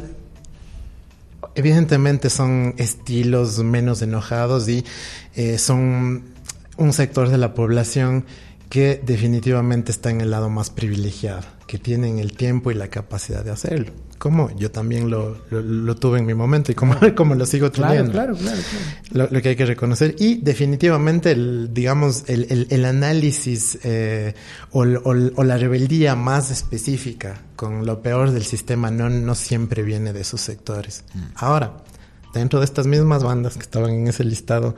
Evidentemente son estilos menos enojados y eh, son un sector de la población que definitivamente está en el lado más privilegiado, que tienen el tiempo y la capacidad de hacerlo. Como yo también lo, lo, lo tuve en mi momento y como, como lo sigo teniendo. Claro, claro, claro. claro. Lo, lo que hay que reconocer. Y definitivamente, el, digamos, el, el, el análisis eh, o, o, o la rebeldía más específica con lo peor del sistema no, no siempre viene de esos sectores. Mm. Ahora, dentro de estas mismas bandas que estaban en ese listado,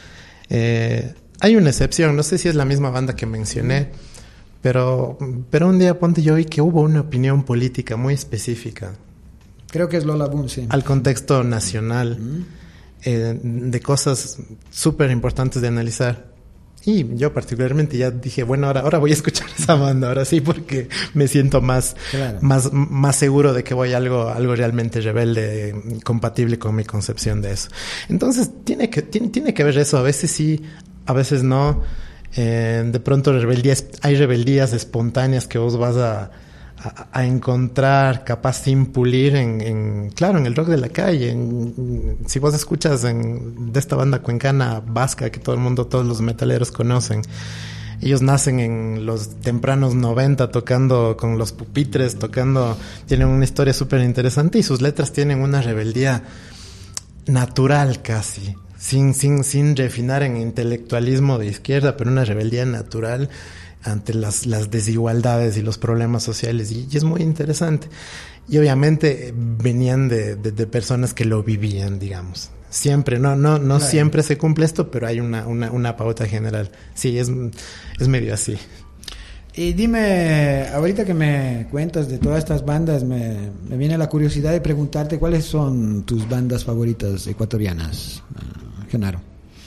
eh, hay una excepción. No sé si es la misma banda que mencioné, pero, pero un día ponte yo vi que hubo una opinión política muy específica. Creo que es Lola Boom, sí. Al contexto nacional, mm. eh, de cosas súper importantes de analizar. Y yo particularmente ya dije, bueno, ahora, ahora voy a escuchar esa banda, ahora sí, porque me siento más, claro. más, más seguro de que voy a algo, algo realmente rebelde, compatible con mi concepción de eso. Entonces, tiene que, tiene, tiene que ver eso. A veces sí, a veces no. Eh, de pronto rebeldías, hay rebeldías espontáneas que vos vas a, a, a encontrar capaz sin pulir en, en, claro, en el rock de la calle. En, si vos escuchas en, de esta banda cuencana vasca que todo el mundo, todos los metaleros conocen, ellos nacen en los tempranos noventa tocando con los pupitres, tocando, tienen una historia súper interesante y sus letras tienen una rebeldía natural casi. Sin, sin, sin refinar en intelectualismo de izquierda, pero una rebeldía natural ante las, las desigualdades y los problemas sociales. Y, y es muy interesante. Y obviamente venían de, de, de personas que lo vivían, digamos. Siempre, no, no, no claro. siempre se cumple esto, pero hay una, una, una pauta general. Sí, es, es medio así. Y dime, ahorita que me cuentas de todas estas bandas, me, me viene la curiosidad de preguntarte cuáles son tus bandas favoritas ecuatorianas, Genaro.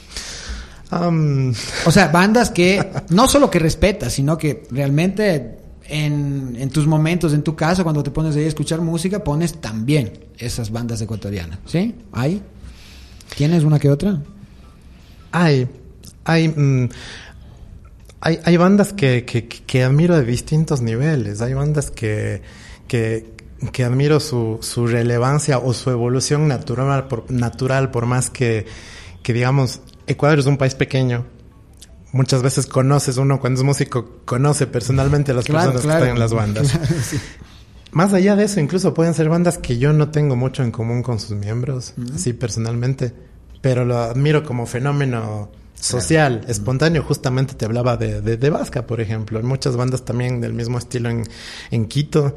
Um... O sea, bandas que no solo que respetas, sino que realmente en, en tus momentos, en tu casa, cuando te pones ahí a escuchar música, pones también esas bandas ecuatorianas, ¿sí? ¿Hay? ¿Tienes una que otra? Hay, hay... Mm... Hay, hay bandas que, que, que admiro de distintos niveles. Hay bandas que, que, que admiro su, su relevancia o su evolución natural por, natural, por más que, que digamos, Ecuador es un país pequeño. Muchas veces conoces, uno cuando es músico, conoce personalmente a las claro, personas claro. que están en las bandas. Claro, sí. Más allá de eso, incluso pueden ser bandas que yo no tengo mucho en común con sus miembros, uh-huh. así personalmente, pero lo admiro como fenómeno social, claro. espontáneo. Justamente te hablaba de, de, de Vasca, por ejemplo. Hay muchas bandas también del mismo estilo en, en Quito.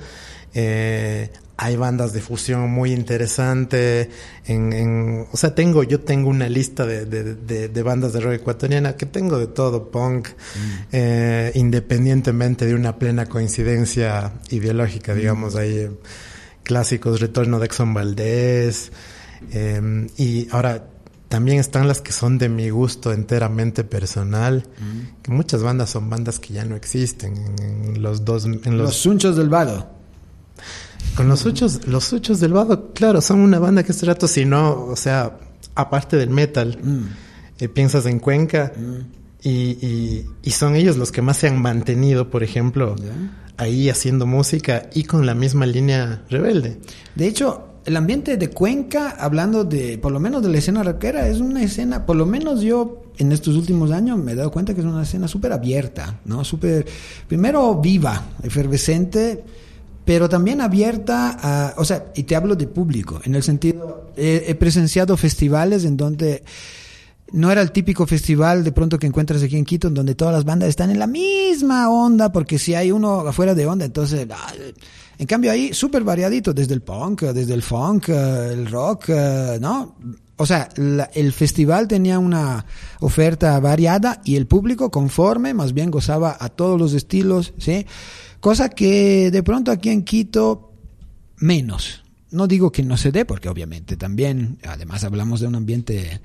Eh, hay bandas de fusión muy interesante. En, en, o sea, tengo, yo tengo una lista de, de, de, de bandas de rock ecuatoriana que tengo de todo, punk, mm. eh, independientemente de una plena coincidencia ideológica, mm. digamos, hay eh, clásicos, Retorno de Exxon Valdez, eh, y ahora también están las que son de mi gusto enteramente personal, mm. que muchas bandas son bandas que ya no existen en, en los dos, en los, los Sunchos del Vado. Con los Suchos, los Suchos del Vado, claro, son una banda que este rato, si no, o sea, aparte del metal, mm. eh, piensas en Cuenca, mm. y, y, y son ellos los que más se han mantenido, por ejemplo, yeah. ahí haciendo música y con la misma línea rebelde. De hecho, el ambiente de Cuenca, hablando de, por lo menos de la escena rockera, es una escena, por lo menos yo en estos últimos años me he dado cuenta que es una escena súper abierta, ¿no? Súper, primero viva, efervescente, pero también abierta a, o sea, y te hablo de público, en el sentido, he, he presenciado festivales en donde no era el típico festival de pronto que encuentras aquí en Quito, en donde todas las bandas están en la misma onda, porque si hay uno afuera de onda, entonces, en cambio ahí súper variadito, desde el punk, desde el funk, el rock, ¿no? O sea, la, el festival tenía una oferta variada y el público conforme, más bien gozaba a todos los estilos, ¿sí? Cosa que de pronto aquí en Quito, menos. No digo que no se dé, porque obviamente también, además hablamos de un ambiente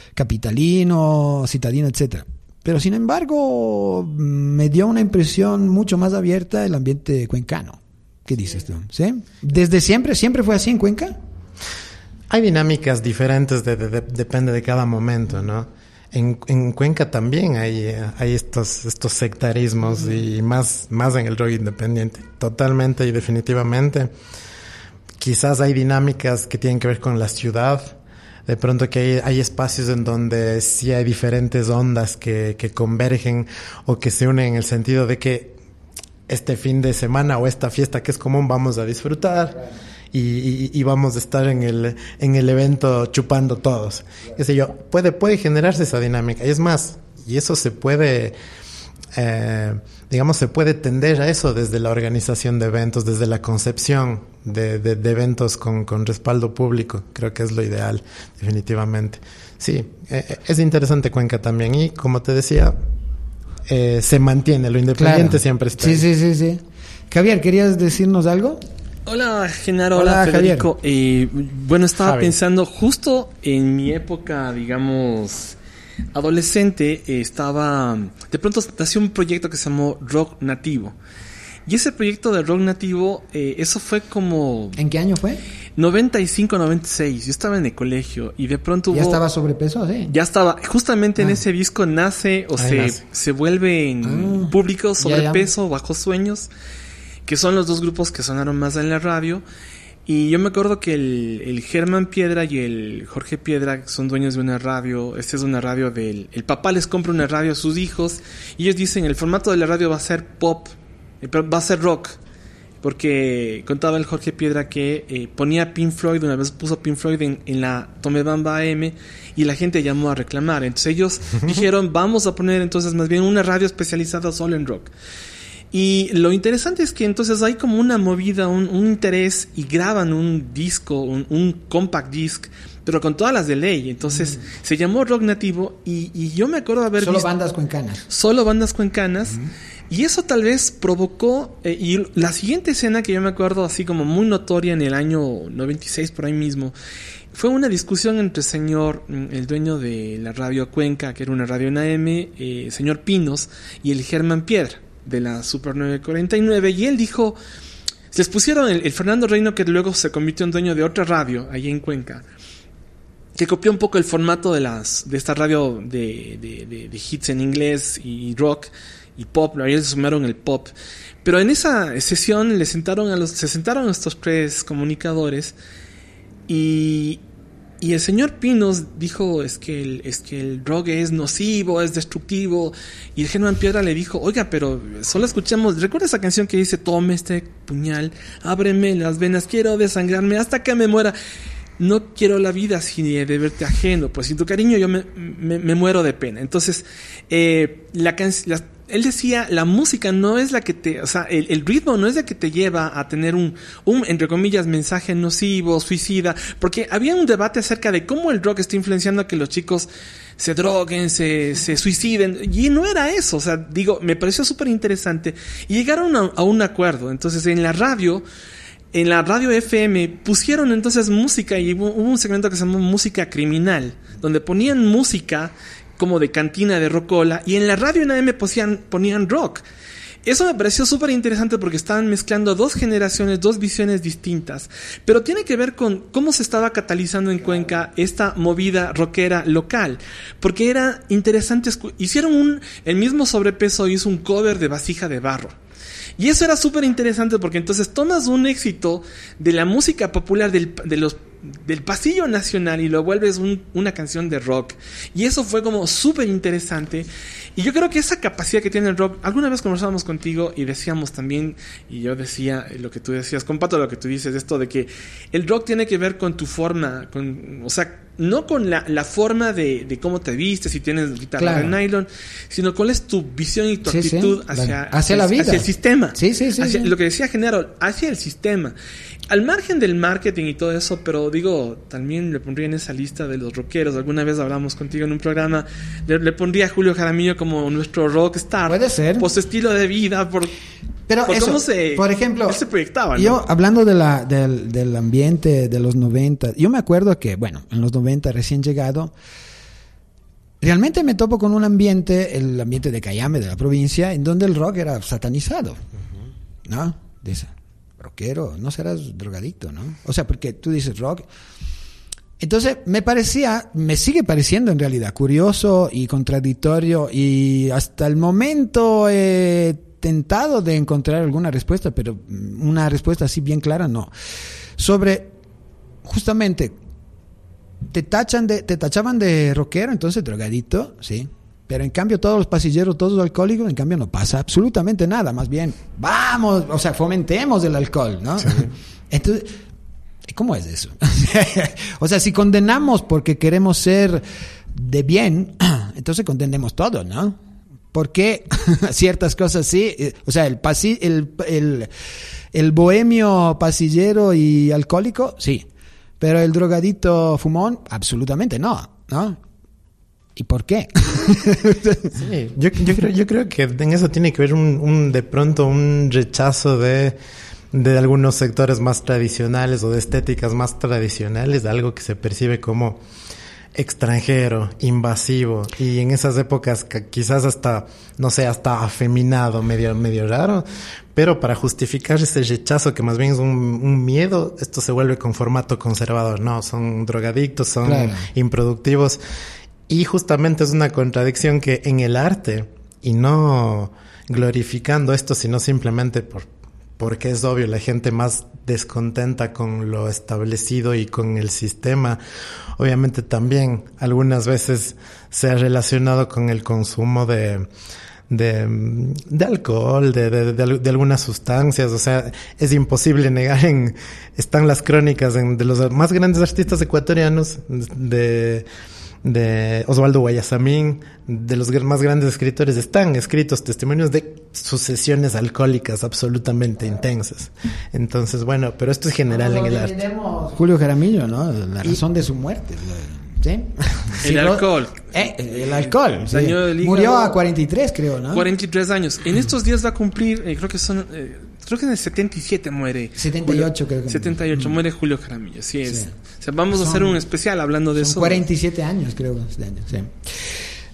capitalino, citadino, etcétera. Pero sin embargo, me dio una impresión mucho más abierta el ambiente cuencano. ¿Qué dices tú? ¿Sí? ¿Desde siempre? ¿Siempre fue así en Cuenca? Hay dinámicas diferentes, de, de, de, depende de cada momento, ¿no? En, en Cuenca también hay, hay estos, estos sectarismos y más, más en el rock independiente. Totalmente y definitivamente. Quizás hay dinámicas que tienen que ver con la ciudad. De pronto que hay, hay espacios en donde sí hay diferentes ondas que, que convergen o que se unen en el sentido de que este fin de semana o esta fiesta que es común vamos a disfrutar. Y, y, y vamos a estar en el, en el evento chupando todos. Qué sé yo, puede, puede generarse esa dinámica. Y es más, y eso se puede, eh, digamos, se puede tender a eso desde la organización de eventos, desde la concepción de, de, de eventos con, con respaldo público. Creo que es lo ideal, definitivamente. Sí, eh, es interesante Cuenca también. Y como te decía, eh, se mantiene, lo independiente claro. siempre está. Sí, sí, sí, sí. Javier, ¿querías decirnos algo? Hola, Genaro. Hola, hola Federico. Eh, bueno, estaba Javi. pensando justo en mi época, digamos, adolescente, eh, estaba... De pronto nació un proyecto que se llamó Rock Nativo. Y ese proyecto de Rock Nativo, eh, eso fue como... ¿En qué año fue? noventa y cinco, noventa y seis. Yo estaba en el colegio y de pronto ¿Ya hubo... estaba sobrepeso? Sí. Ya estaba. Justamente ah. en ese disco nace o Ahí se, nace. se vuelve en ah. público Sobrepeso, Bajo Sueños, que son los dos grupos que sonaron más en la radio. Y yo me acuerdo que el, el Germán Piedra y el Jorge Piedra son dueños de una radio. Esta es una radio del... El papá les compra una radio a sus hijos y ellos dicen, el formato de la radio va a ser pop, va a ser rock. Porque contaba el Jorge Piedra que eh, ponía Pink Floyd, una vez puso Pink Floyd en, en la Tomebamba A M y la gente llamó a reclamar. Entonces ellos dijeron, vamos a poner entonces más bien una radio especializada solo en rock. Y lo interesante es que entonces hay como una movida, un, un interés, y graban un disco, un, un compact disc, pero con todas las de ley. Entonces mm. se llamó Rock Nativo y, y yo me acuerdo de haber solo visto... Solo bandas cuencanas. Solo bandas cuencanas. Mm. Y eso tal vez provocó... Eh, y la siguiente escena que yo me acuerdo así como muy notoria en el año noventa y seis por ahí mismo, fue una discusión entre el señor, el dueño de la radio Cuenca, que era una radio en A M, eh, señor Pinos, y el Germán Piedra de la Super nueve cuarenta y nueve, y él dijo, les pusieron el, el Fernando Reino, que luego se convirtió en dueño de otra radio allí en Cuenca, que copió un poco el formato de las de esta radio de, de, de, de hits en inglés y rock, y pop, ahí se sumaron el pop. Pero en esa sesión le sentaron a los, se sentaron a estos tres comunicadores y, y el señor Pinos dijo es que, el, es que el rock es nocivo, es destructivo, y el Germán Piedra le dijo, oiga, pero solo escuchamos, ¿recuerda esa canción que dice, tome este puñal, ábreme las venas, quiero desangrarme hasta que me muera? No quiero la vida sin de verte ajeno, pues sin tu cariño yo me, me, me muero de pena. Entonces, eh, la canción, él decía, la música no es la que te, o sea, el, el ritmo no es la que te lleva a tener un, un, entre comillas, mensaje nocivo, suicida, porque había un debate acerca de cómo el rock está influenciando a que los chicos se droguen, se, se suiciden, y no era eso, o sea, digo, me pareció súper interesante, y llegaron a, a un acuerdo. Entonces, en la radio, en la radio F M pusieron entonces música, y hubo, hubo un segmento que se llamó Música Criminal, donde ponían música como de cantina de rocola, y en la radio en A M ponían, ponían rock. Eso me pareció súper interesante porque estaban mezclando dos generaciones, dos visiones distintas, pero tiene que ver con cómo se estaba catalizando en Cuenca esta movida rockera local, porque era interesante, hicieron un, el mismo Sobrepeso hizo un cover de Vasija de Barro. Y eso era súper interesante porque entonces tomas un éxito de la música popular del, de los, del pasillo nacional y lo vuelves un, una canción de rock. Y eso fue como súper interesante. Y yo creo que esa capacidad que tiene el rock, alguna vez conversábamos contigo y decíamos también, y yo decía lo que tú decías, comparto lo que tú dices, esto de que el rock tiene que ver con tu forma, con, o sea, no con la, la forma de, de cómo te vistes, si tienes guitarra claro. de nylon, sino cuál es tu visión y tu sí, actitud sí. Hacia, hacia, hacia la vida, hacia el sistema. Sí, sí, sí, hacia, sí. Lo que decía Genaro, hacia el sistema. Al margen del marketing y todo eso, pero digo, también le pondría en esa lista de los rockeros. Alguna vez hablamos contigo en un programa, le, le pondría a Julio Jaramillo como nuestro rockstar. Puede ser. Por su estilo de vida, por, pero por eso, cómo se, por ejemplo, se proyectaba, ¿no? Yo, hablando de la, del, del ambiente de los noventa, yo me acuerdo que, bueno, en los noventa recién llegado, realmente me topo con un ambiente, el ambiente de Cayambe, de la provincia, en donde el rock era satanizado, uh-huh. ¿no? Dice, rockero, no serás drogadicto, ¿no? O sea, porque tú dices rock. Entonces, me parecía, me sigue pareciendo en realidad curioso y contradictorio, y hasta el momento he tentado de encontrar alguna respuesta, pero una respuesta así bien clara no. Sobre, justamente, te tachan de, te tachaban de rockero, entonces drogadito, sí. Pero en cambio todos los pasilleros, todos los alcohólicos, en cambio no pasa absolutamente nada. Más bien, vamos, o sea, fomentemos el alcohol, ¿no? Sí. Entonces, ¿cómo es eso? O sea, si condenamos porque queremos ser de bien, entonces condenemos todo, ¿no? ¿Por qué ciertas cosas sí? O sea, el, pasi, el, el, el bohemio pasillero y alcohólico, sí. Pero el drogadito fumón, absolutamente no, ¿no? ¿Y por qué? Sí, yo, yo, creo, yo creo que en eso tiene que ver un, un de pronto un rechazo de, de algunos sectores más tradicionales o de estéticas más tradicionales, de algo que se percibe como extranjero, invasivo, y en esas épocas quizás hasta, no sé, hasta afeminado, medio, medio raro, pero para justificar ese rechazo que más bien es un, un miedo, esto se vuelve con formato conservador, no, son drogadictos, son claro. improductivos. Y justamente es una contradicción que en el arte, y no glorificando esto, sino simplemente por, porque es obvio, la gente más descontenta con lo establecido y con el sistema, obviamente también algunas veces se ha relacionado con el consumo de, de, de alcohol, de, de, de, de algunas sustancias. O sea, es imposible negar, en, están las crónicas en, de los más grandes artistas ecuatorianos, de... de Osvaldo Guayasamín, de los más grandes escritores, están escritos testimonios de sus sesiones alcohólicas absolutamente intensas. Entonces, bueno, pero esto es general no, en el arte. Julio Jaramillo, ¿no? La razón y... de su muerte. ¿Sí? El sí, alcohol. Eh, el alcohol. Sí. El murió a cuarenta y tres, creo, ¿no? cuarenta y tres años. En estos días va a cumplir, eh, creo que son... Eh, creo que en el setenta y siete muere. setenta y ocho, Julio, creo que. setenta y ocho, mm. muere Julio Jaramillo, sí es. Sí. O sea, vamos son, a hacer un especial hablando de son eso. cuarenta y siete años, creo, de años, sí.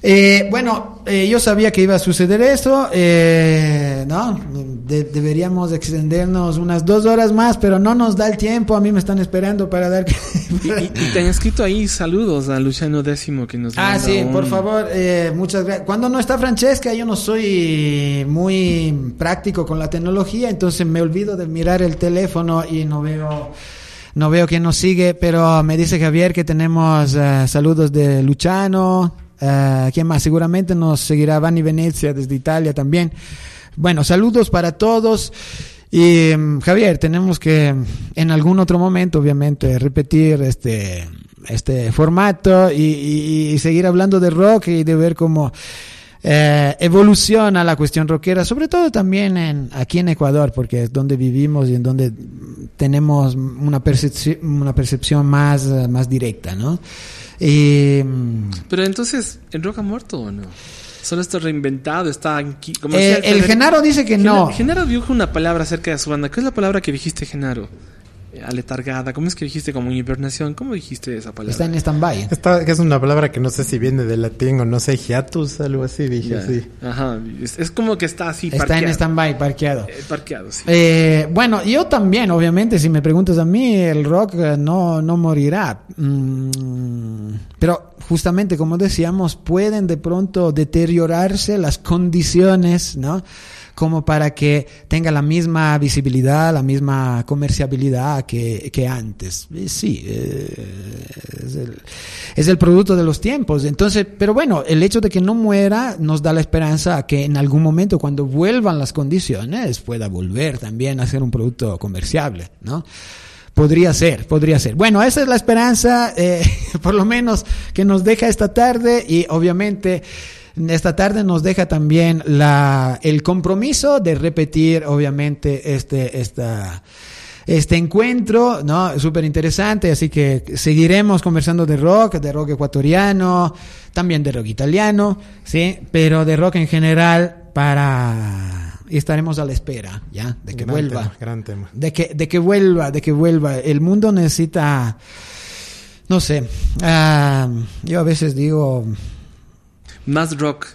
Eh, bueno, eh, yo sabía que iba a suceder eso, eh, ¿no? De- deberíamos extendernos unas dos horas más, pero no nos da el tiempo, a mí me están esperando para dar... Y, y, y te han escrito ahí saludos a Luciano Décimo que nos Ah, manda sí, un- por favor, eh, muchas gracias. Cuando no está Francesca, yo no soy muy práctico con la tecnología, entonces me olvido de mirar el teléfono y no veo... No veo quién nos sigue, pero me dice Javier que tenemos uh, saludos de Luciano. Uh, ¿Quién más? Seguramente nos seguirá Vanni Venezia desde Italia también. Bueno, saludos para todos. Y um, Javier, tenemos que en algún otro momento, obviamente, repetir este, este formato y, y, y seguir hablando de rock y de ver cómo... Eh, evoluciona la cuestión rockera, sobre todo también en, aquí en Ecuador, porque es donde vivimos y en donde tenemos una percepción, una percepción más, más directa, ¿no? Y, Pero entonces, ¿el rock ha muerto o no? Solo está reinventado, está aquí. Como eh, decía el Federico- Genaro dice que no. Genaro dijo una palabra acerca de su banda. ¿Qué es la palabra que dijiste, Genaro? Eh, Aletargada. ¿Cómo es que dijiste como hibernación? ¿Cómo dijiste esa palabra? Está en stand-by. Esta que es una palabra que no sé si viene del latín o no sé, hiatus, algo así, dije Ya. así. Ajá. Es, es como que está así Está parqueado. en stand-by, parqueado. Eh, parqueado, sí. Eh, bueno, yo también, obviamente, si me preguntas a mí, el rock eh, no, no morirá. Mm, pero justamente, como decíamos, pueden de pronto deteriorarse las condiciones, ¿no? Como para que tenga la misma visibilidad, la misma comerciabilidad que, que antes. Y sí, eh, es, el, es el producto de los tiempos. Entonces, pero bueno, el hecho de que no muera nos da la esperanza a que en algún momento, cuando vuelvan las condiciones, pueda volver también a ser un producto comerciable, ¿no? Podría ser, podría ser. Bueno, esa es la esperanza, eh, por lo menos que nos deja esta tarde, y obviamente esta tarde nos deja también la, el compromiso de repetir, obviamente, este, esta, este encuentro, ¿no? Súper interesante, así que seguiremos conversando de rock, de rock ecuatoriano, también de rock italiano, ¿sí? Pero de rock en general para... Y estaremos a la espera, ¿ya? De que Gran vuelva. tema, gran tema. De que, de que vuelva, de que vuelva. El mundo necesita, no sé, uh, yo a veces digo, Más rock.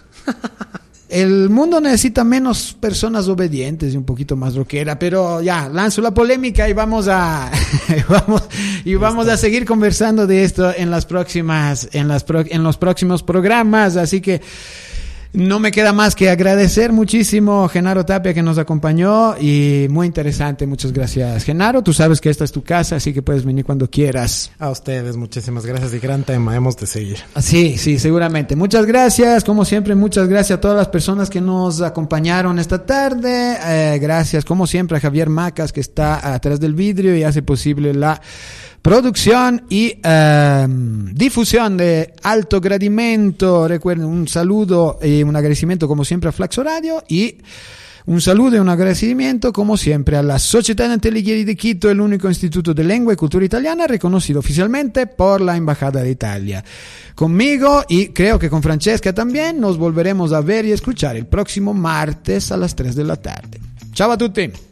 el mundo necesita menos personas obedientes y un poquito más rockera, pero ya, lanzo la polémica y vamos a, vamos, y vamos a seguir conversando de esto en las próximas, en las pro, en los próximos programas, así que no me queda más que agradecer muchísimo a Genaro Tapia que nos acompañó y muy interesante, muchas gracias Genaro, tú sabes que esta es tu casa, así que puedes venir cuando quieras. A ustedes, muchísimas gracias y gran tema, hemos de seguir. Sí, sí, seguramente. Muchas gracias, como siempre, muchas gracias a todas las personas que nos acompañaron esta tarde, eh, gracias como siempre a Javier Macas que está atrás del vidrio y hace posible la producción y eh, difusión de Alto Gradimento. Recuerden, un saludo y un agradecimiento como siempre a Flaxo Radio y un saludo y un agradecimiento como siempre a la Società Intellighieri de Quito, el único instituto de lengua y cultura italiana reconocido oficialmente por la Embajada de Italia. Conmigo y creo que con Francesca también nos volveremos a ver y escuchar el próximo martes a las tres de la tarde. Ciao a tutti.